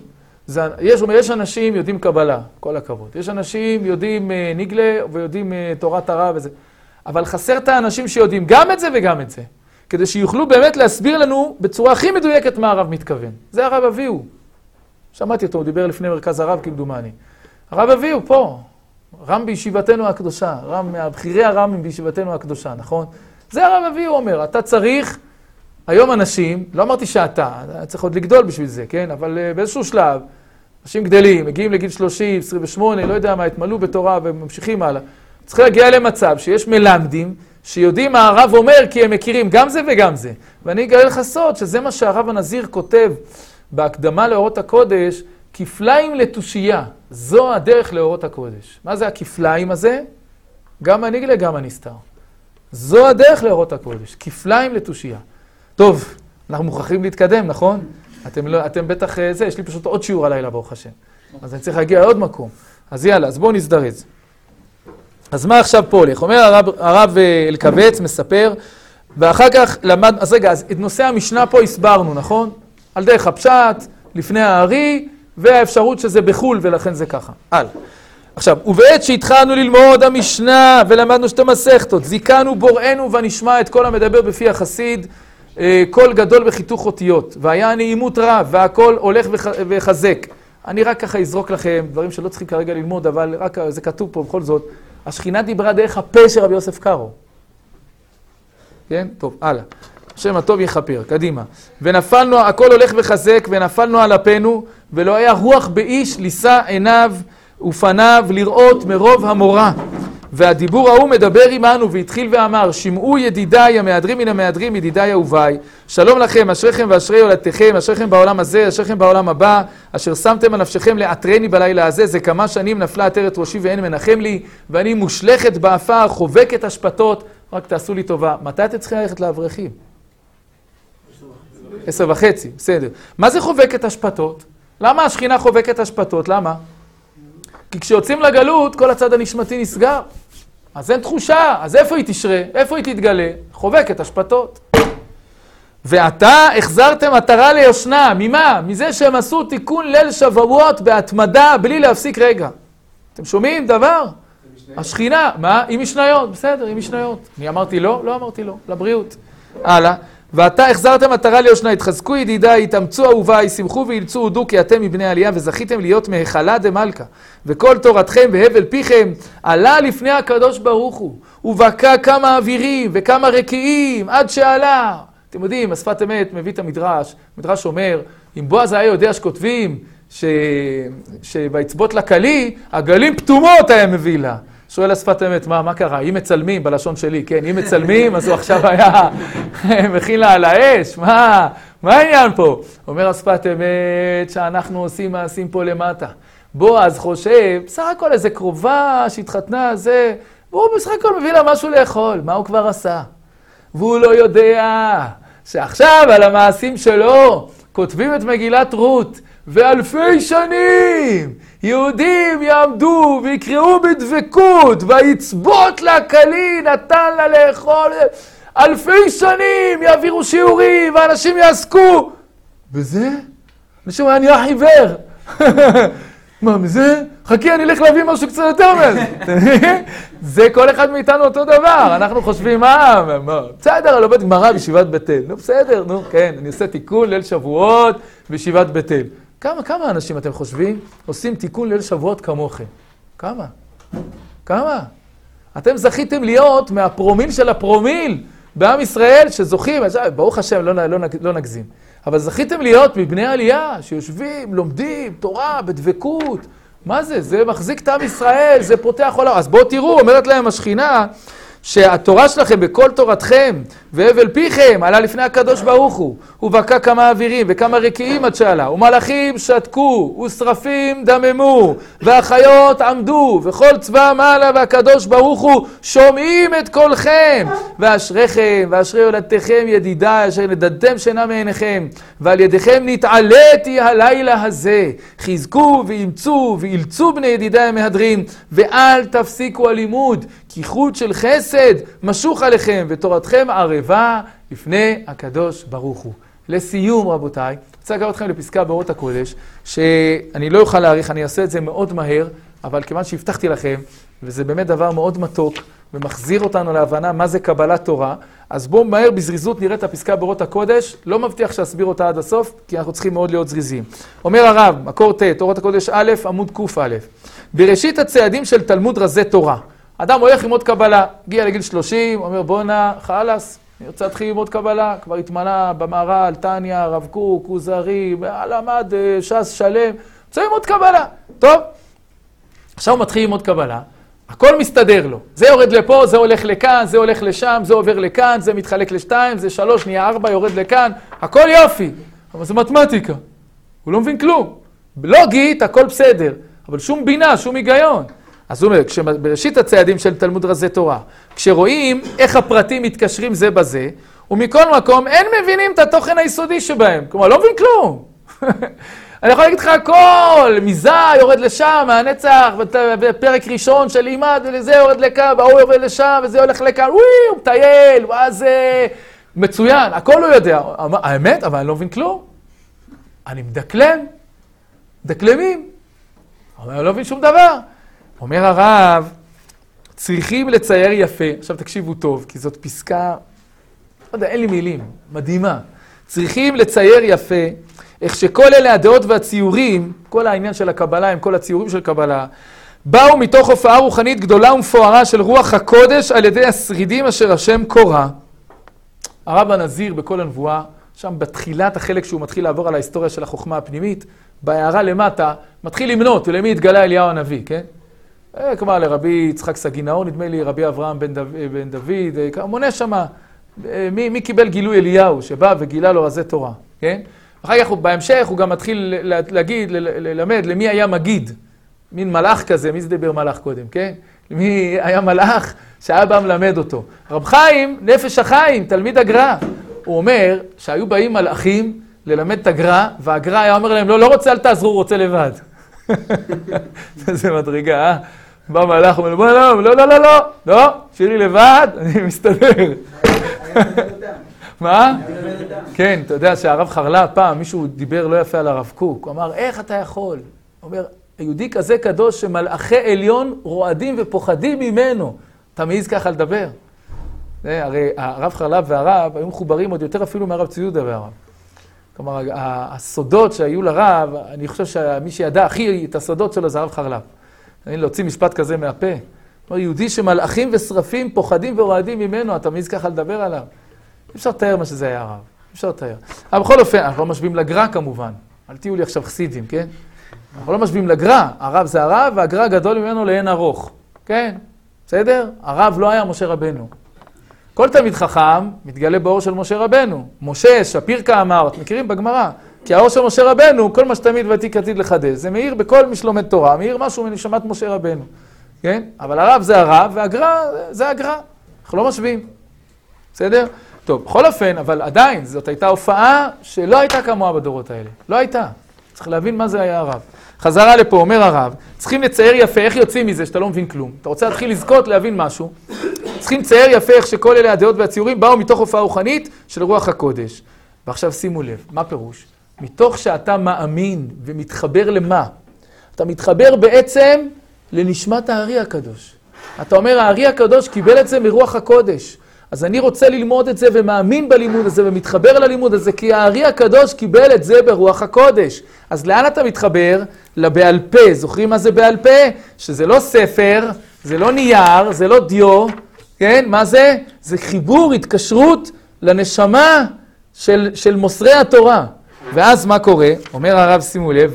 יש אנשים יודעים קבלה, כל הכבוד. יש אנשים יודעים נגלה ויודעים תורת הרב וזה. אבל חסר את האנשים שיודעים גם את זה וגם את זה. כדי שיוכלו באמת להסביר לנו בצורה הכי מדויקת מה הרב מתכוון. זה הרב אביהו. שמעתי אותו, הוא דיבר לפני מרכז הרב כמדומני. הרב אביהו פה. רם בישיבתנו הקדושה, מהבחירי הרמים בישיבתנו הקדושה, נכון? זה הרב אביהו אומר, אתה צריך, היום אנשים, לא אמרתי שאתה, צריך עוד לגדול בשביל זה, כן? אבל באיזשהו שלב, אנשים גדלים, מגיעים לגיל 30, 28, לא יודע מה, התמלאו בתורה וממשיכים הלאה. צריך להגיע למצב שיש מלמדים שיודעים מה הרב אומר כי הם מכירים גם זה וגם זה. ואני אגלה לך סוד שזה מה שהרב הנזיר כותב בהקדמה לאורות הקודש, כפליים לתושייה, זו הדרך לאורות הקודש. מה זה הכפליים הזה? גם הנגלה, גם הנסתר. זו הדרך לאורות הקודש, כפליים לתושייה. טוב, אנחנו מוכרחים להתקדם, נכון? אתם בטח זה, יש לי פשוט עוד שיעור הלילה ברוך השם. אז אני צריך להגיע לעוד מקום. אז יאללה, אז בואו נזדרז. אז מה עכשיו פה הולך? אומר הרב אלקבץ, מספר, ואחר כך למד, אז רגע, אז את נושא המשנה פה הסברנו, נכון? על דרך הפשט, לפני הארי, והאפשרות שזה בחול, ולכן זה ככה. עכשיו, ובעת שהתחלנו ללמוד המשנה, ולמדנו שתי מסכתות, זיכנו בוראנו ונשמע את כל המדבר בפי החסיד, קול גדול בחיתוך אותיות, והיה נעימות רב, והכל הולך וחזק. אני רק ככה אזרוק לכם, דברים שלא צריכים כרגע ללמוד, אבל רק זה כתוב פה בכל זאת. השכינה דיברה דרך הפה של רבי יוסף קארו. כן? טוב, הלאה. השם הטוב יכפר, קדימה. ונפלנו, הכל הולך וחזק, ונפלנו על אפינו, ולא היה רוח באיש לישא עיניו ופניו לראות מרוב המורה. והדיבור ההוא מדבר עמנו, והתחיל ואמר, שמעו ידידיי המהדרים מן המהדרים, ידידיי אהוביי, שלום לכם, אשריכם ואשרי הולדתכם, אשריכם בעולם הזה, אשריכם בעולם הבא, אשר שמתם על נפשכם לעטרני בלילה הזה, זה כמה שנים נפלה עטרת ראשי ואין מנחם לי, ואני מושלכת באפר, חובקת אשפתות, רק תעשו לי טובה. מתי אתם צריכים ללכת לאברכים? 10:30, בסדר. מה זה חובקת השפתות? למה השכינה חובקת השפתות? למה? כי כשיוצאים לגלות, כל הצד הנשמתי נסגר. אז אין תחושה, אז איפה היא תשרה? איפה היא תתגלה? חובקת השפתות. ועתה החזרתם עטרה ליושנה. ממה? מזה שהם עשו תיקון ליל שבועות בהתמדה, בלי להפסיק רגע. אתם שומעים דבר? השכינה, מה? עם משניות, בסדר, עם משניות. אני אמרתי לא? לא אמרתי לא, לבריאות. הלאה. ועתה החזרתם עטרה ליושנה, התחזקו ידידיי, התאמצו אהוביי, שמחו וילצו הודו כי אתם מבני עלייה, וזכיתם להיות מהיכלה דמלכה. וכל תורתכם והבל פיכם עלה לפני הקדוש ברוך הוא, ובקע כמה אווירים וכמה רקיעים עד שעלה. אתם יודעים, השפת אמת מביא את המדרש, המדרש אומר, אם בועז היה יודע שכותבים שבאצבעות לכלי, הגלים פתומות היה מביא לה. שואל השפת אמת, מה קרה? אם מצלמים, בלשון שלי, כן, אם מצלמים, אז הוא עכשיו היה מכין לה על האש, מה העניין פה? אומר השפת אמת שאנחנו עושים מעשים פה למטה. בועז חושב, בסך הכל איזה קרובה שהתחתנה, והוא בסך הכל מביא לה משהו לאכול, מה הוא כבר עשה? והוא לא יודע שעכשיו על המעשים שלו כותבים את מגילת רות, ואלפי שנים יהודים יעמדו ויקראו בדבקות, ויצבות לה כלי נתן לה לאכול. אלפי שנים יעבירו שיעורים ואנשים יעסקו. וזה? אנשים היה נהיה חיוור. מה, מזה? חכי, אני אלך להביא משהו קצת יותר מזה. זה כל אחד מאיתנו אותו דבר. אנחנו חושבים, בסדר, אני לומד גמרא בישיבת בית אל. נו, בסדר, נו, כן, אני עושה תיקון ליל שבועות בישיבת בית אל. כמה אנשים אתם חושבים עושים תיקון ליל שבועות כמוכם? כמה? אתם זכיתם להיות מהפרומיל של הפרומיל בעם ישראל שזוכים, ברוך השם, לא נגזים. אבל זכיתם להיות מבני עלייה, שיושבים, לומדים, תורה, בדבקות. מה זה? זה מחזיק את עם ישראל, זה פותח עולם. אז בואו תראו, אומרת להם השכינה, שהתורה שלכם בכל תורתכם והבל פיכם עלה לפני הקדוש ברוך הוא, ובקע כמה אווירים וכמה רקיעים עד שעלה, ומלאכים שתקו ושרפים דממו והחיות עמדו וכל צבא מעלה, והקדוש ברוך הוא שומעים את קולכם. ואשריכם ואשרי יולדתכם ידידיי אשר נדדתם שינה מעיניכם, ועל ידיכם נתעליתי הלילה הזה. חזקו ואימצו ואילצו בני ידידיי המהדרין, ואל תפסיקו הלימוד, כי חוט של חסד משוך עליכם ותורתכם ערבה לפני הקדוש ברוך הוא. לסיום רבותיי, רוצה לקרוא אתכם לפסקה באורות הקודש, שאני לא אוכל להאריך, אני אעשה את זה מאוד מהר, אבל כיוון שהבטחתי לכם, וזה באמת דבר מאוד מתוק, ומחזיר אותנו להבנה מה זה קבלת תורה, אז בואו מהר בזריזות נראה את הפסקה באורות הקודש, לא מבטיח שאסביר אותה עד הסוף, כי אנחנו צריכים מאוד להיות זריזים. אומר הרב, מקור ט', אורות הקודש א', עמוד ק' א', בראשית הצעדים של תלמוד רזי תורה, אדם הולך ללמוד קבלה, הגיע לגיל 30, אומר בואנה, חלאס, אני רוצה להתחיל ללמוד קבלה, כבר התמנה במהר"ל, תניא, רב קוק, כוזרי, למד ש"ס שלם, רוצה ללמוד קבלה. טוב, עכשיו הוא מתחיל ללמוד קבלה, הכל מסתדר לו. זה יורד לפה, זה הולך לכאן, זה הולך לשם, זה עובר לכאן, זה מתחלק לשתיים, זה 3, נהיה 4, יורד לכאן, הכל יופי. אבל זה מתמטיקה, הוא לא מבין כלום. לוגית, הכל בסדר, אבל שום בינה, שום היגיון. אז הוא אומר, בראשית הצעדים של תלמוד רזי תורה, כשרואים איך הפרטים מתקשרים זה בזה, ומכל מקום אין מבינים את התוכן היסודי שבהם. כלומר, לא מבין כלום. אני יכול להגיד לך הכל, מזה יורד לשם, מהנצח, בפרק ראשון של אימד, וזה יורד לכאן, והוא יורד לשם, וזה הולך לכאן, הוא מטייל, ואז מצוין, הכל הוא יודע. האמת, אבל אני לא מבין כלום. אני מדקלמים. אבל אני לא מבין שום דבר. אומר הרב, צריכים לצייר יפה. עכשיו תקשיבו טוב, כי זאת פסקה, לא יודע, אין לי מילים, מדהימה. צריכים לצייר יפה, איך שכל אלה הדעות והציורים, כל העניין של הקבלה, עם כל הציורים של קבלה, באו מתוך הופעה רוחנית גדולה ומפוארה של רוח הקודש על ידי השרידים אשר השם קורא. הרב הנזיר בכל הנבואה, שם בתחילת החלק שהוא מתחיל לעבור על ההיסטוריה של החוכמה הפנימית, בהערה למטה, מתחיל למנות, ולמי התגלה אליהו הנביא, כן? כלומר, לרבי יצחק סגינאור, נדמה לי רבי אברהם בן דוד, מונה שמה, מי קיבל גילוי אליהו, שבא וגילה לו רזי תורה, כן? אחר כך, בהמשך, הוא גם מתחיל ללמד למי היה מגיד, מין מלאך כזה, מי זה דיבר מלאך קודם, כן? מי היה מלאך שהיה בא מלמד אותו. רב חיים, נפש החיים, תלמיד הגר"א, הוא אומר שהיו באים מלאכים ללמד את הגר"א, והגר"א היה אומר להם, לא, לא רוצה, אל תעזרו, הוא רוצה לבד. זה מדרגה, אה? בא מלאך, אומר לו, לא, לא, לא, לא, לא, לא, שירי לבד, אני מסתדר. מה? כן, אתה יודע שהרב חרל"פ פעם, מישהו דיבר לא יפה על הרב קוק, הוא אמר, איך אתה יכול? הוא אומר, היהודי כזה קדוש שמלאכי עליון רועדים ופוחדים ממנו. אתה מעז ככה לדבר? הרי הרב חרל"פ והרב היו מחוברים עוד יותר אפילו מהרב צבי יהודה והרב. כלומר, הסודות שהיו לרב, אני חושב שמי שידע הכי את הסודות שלו זה הרב חרל"פ. אני להוציא משפט כזה מהפה. כלומר, יהודי שמלאכים ושרפים פוחדים ורועדים ממנו, אתה מעז ככה לדבר עליו? אי אפשר לתאר מה שזה היה הרב. אי אפשר לתאר. אבל בכל אופן, אנחנו לא משווים לגר"א כמובן. אל תהיו לי עכשיו חסידים, כן? אנחנו לא משווים לגר"א. הרב זה הרב, והגר"א גדול ממנו לאין ארוך. כן? בסדר? הרב לא היה משה רבנו. כל תלמיד חכם מתגלה באור של משה רבנו. משה, שפיר כאמרת, מכירים בגמרא. כי האור של משה רבנו, כל מה שתמיד ותיק עתיד לחדש, זה מאיר בכל מי שלומד תורה, מאיר משהו מנשמת משה רבנו. כן? אבל הרב זה הרב, והגר"א זה הגר"א. אנחנו לא משווים. בסדר? טוב, בכל אופן, אבל עדיין, זאת הייתה הופעה שלא הייתה כמוה בדורות האלה. לא הייתה. צריך להבין מה זה היה הרב. חזרה לפה, אומר הרב, צריכים לצייר יפה, איך יוצאים מזה שאתה לא מבין כלום? אתה רוצה להתחיל לזכות להבין משהו? צריכים לצייר יפה איך שכל אלה הדעות והציורים באו מתוך הופעה רוחנית של רוח הקודש. ועכשיו שימו לב, מה פירוש? מתוך שאתה מאמין ומתחבר למה? אתה מתחבר בעצם לנשמת הארי הקדוש. אתה אומר, הארי הקדוש קיבל את זה מרוח הקודש. אז אני רוצה ללמוד את זה ומאמין בלימוד הזה ומתחבר ללימוד הזה, כי הארי הקדוש קיבל את זה ברוח הקודש. אז לאן אתה מתחבר? לבעל פה. זוכרים מה זה בעל פה? שזה לא ספר, זה לא נייר, זה לא דיו. כן? מה זה? זה חיבור, התקשרות לנשמה של מוסרי התורה. ואז מה קורה? אומר הרב, שימו לב,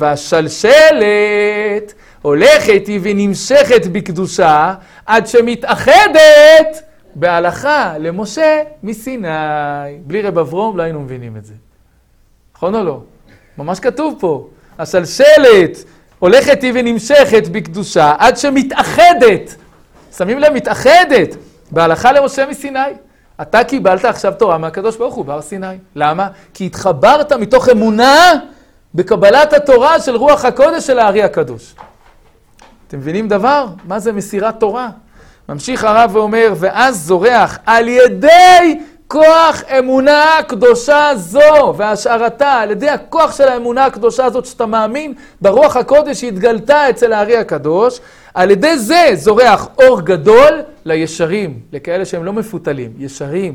והשלשלת הולכת היא ונמשכת בקדושה עד שמתאחדת בהלכה למשה מסיני. בלי רב אברום לא היינו מבינים את זה. נכון או לא? ממש כתוב פה. השלשלת הולכת היא ונמשכת בקדושה עד שמתאחדת. שמים לב, מתאחדת בהלכה למשה מסיני. אתה קיבלת עכשיו תורה מהקדוש ברוך הוא בהר סיני. למה? כי התחברת מתוך אמונה בקבלת התורה של רוח הקודש של הארי הקדוש. אתם מבינים דבר? מה זה מסירת תורה? ממשיך הרב ואומר, ואז זורח על ידי כוח אמונה קדושה זו, והשארתה, על ידי הכוח של האמונה הקדושה הזאת שאתה מאמין ברוח הקודש שהתגלתה אצל הארי הקדוש, על ידי זה זורח אור גדול לישרים, לכאלה שהם לא מפותלים, ישרים.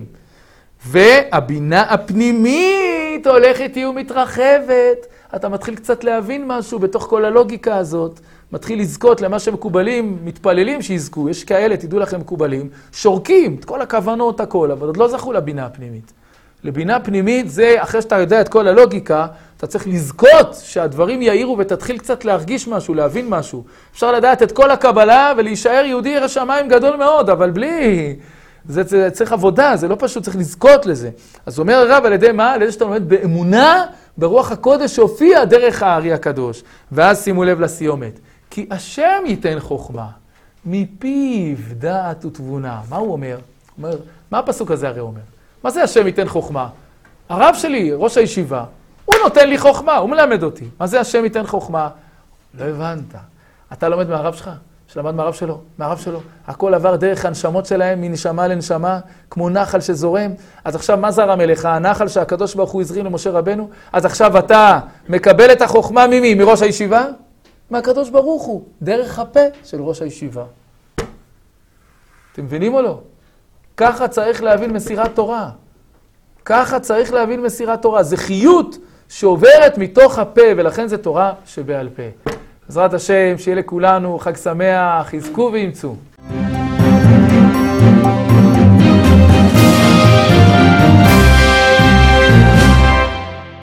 והבינה הפנימית הולכת היא ומתרחבת. אתה מתחיל קצת להבין משהו בתוך כל הלוגיקה הזאת. מתחיל לזכות למה שמקובלים, מתפללים שיזכו. יש כאלה, תדעו לכם, מקובלים, שורקים את כל הכוונות, הכל, אבל עוד לא זכו לבינה הפנימית. לבינה פנימית זה, אחרי שאתה יודע את כל הלוגיקה, אתה צריך לזכות שהדברים יאירו ותתחיל קצת להרגיש משהו, להבין משהו. אפשר לדעת את כל הקבלה ולהישאר יהודי ירא שמיים גדול מאוד, אבל בלי... זה צריך עבודה, זה לא פשוט, צריך לזכות לזה. אז אומר הרב, על ידי מה? על ידי שאתה לומד באמונה ברוח הקודש שהופיע דרך הארי הקדוש. ואז שימו לב לסיומת. כי השם ייתן חוכמה, מפיו דעת ותבונה. מה הוא אומר? הוא אומר, מה הפסוק הזה הרי אומר? מה זה השם ייתן חוכמה? הרב שלי, ראש הישיבה, הוא נותן לי חוכמה, הוא מלמד אותי. מה זה השם ייתן חוכמה? לא הבנת. אתה לומד מהרב שלך? שלמד מהרב שלו, מהרב שלו. הכל עבר דרך הנשמות שלהם, מנשמה לנשמה, כמו נחל שזורם. אז עכשיו מה זרם אליך? הנחל שהקדוש ברוך הוא הזרים למשה רבנו. אז עכשיו אתה מקבל את החוכמה ממי? מראש הישיבה? מהקדוש ברוך הוא, דרך הפה של ראש הישיבה. אתם מבינים או לא? ככה צריך להבין מסירת תורה. ככה צריך להבין מסירת תורה. זה חיות שעוברת מתוך הפה, ולכן זה תורה שבעל פה. בעזרת השם, שיהיה לכולנו חג שמח, חזקו ואמצו.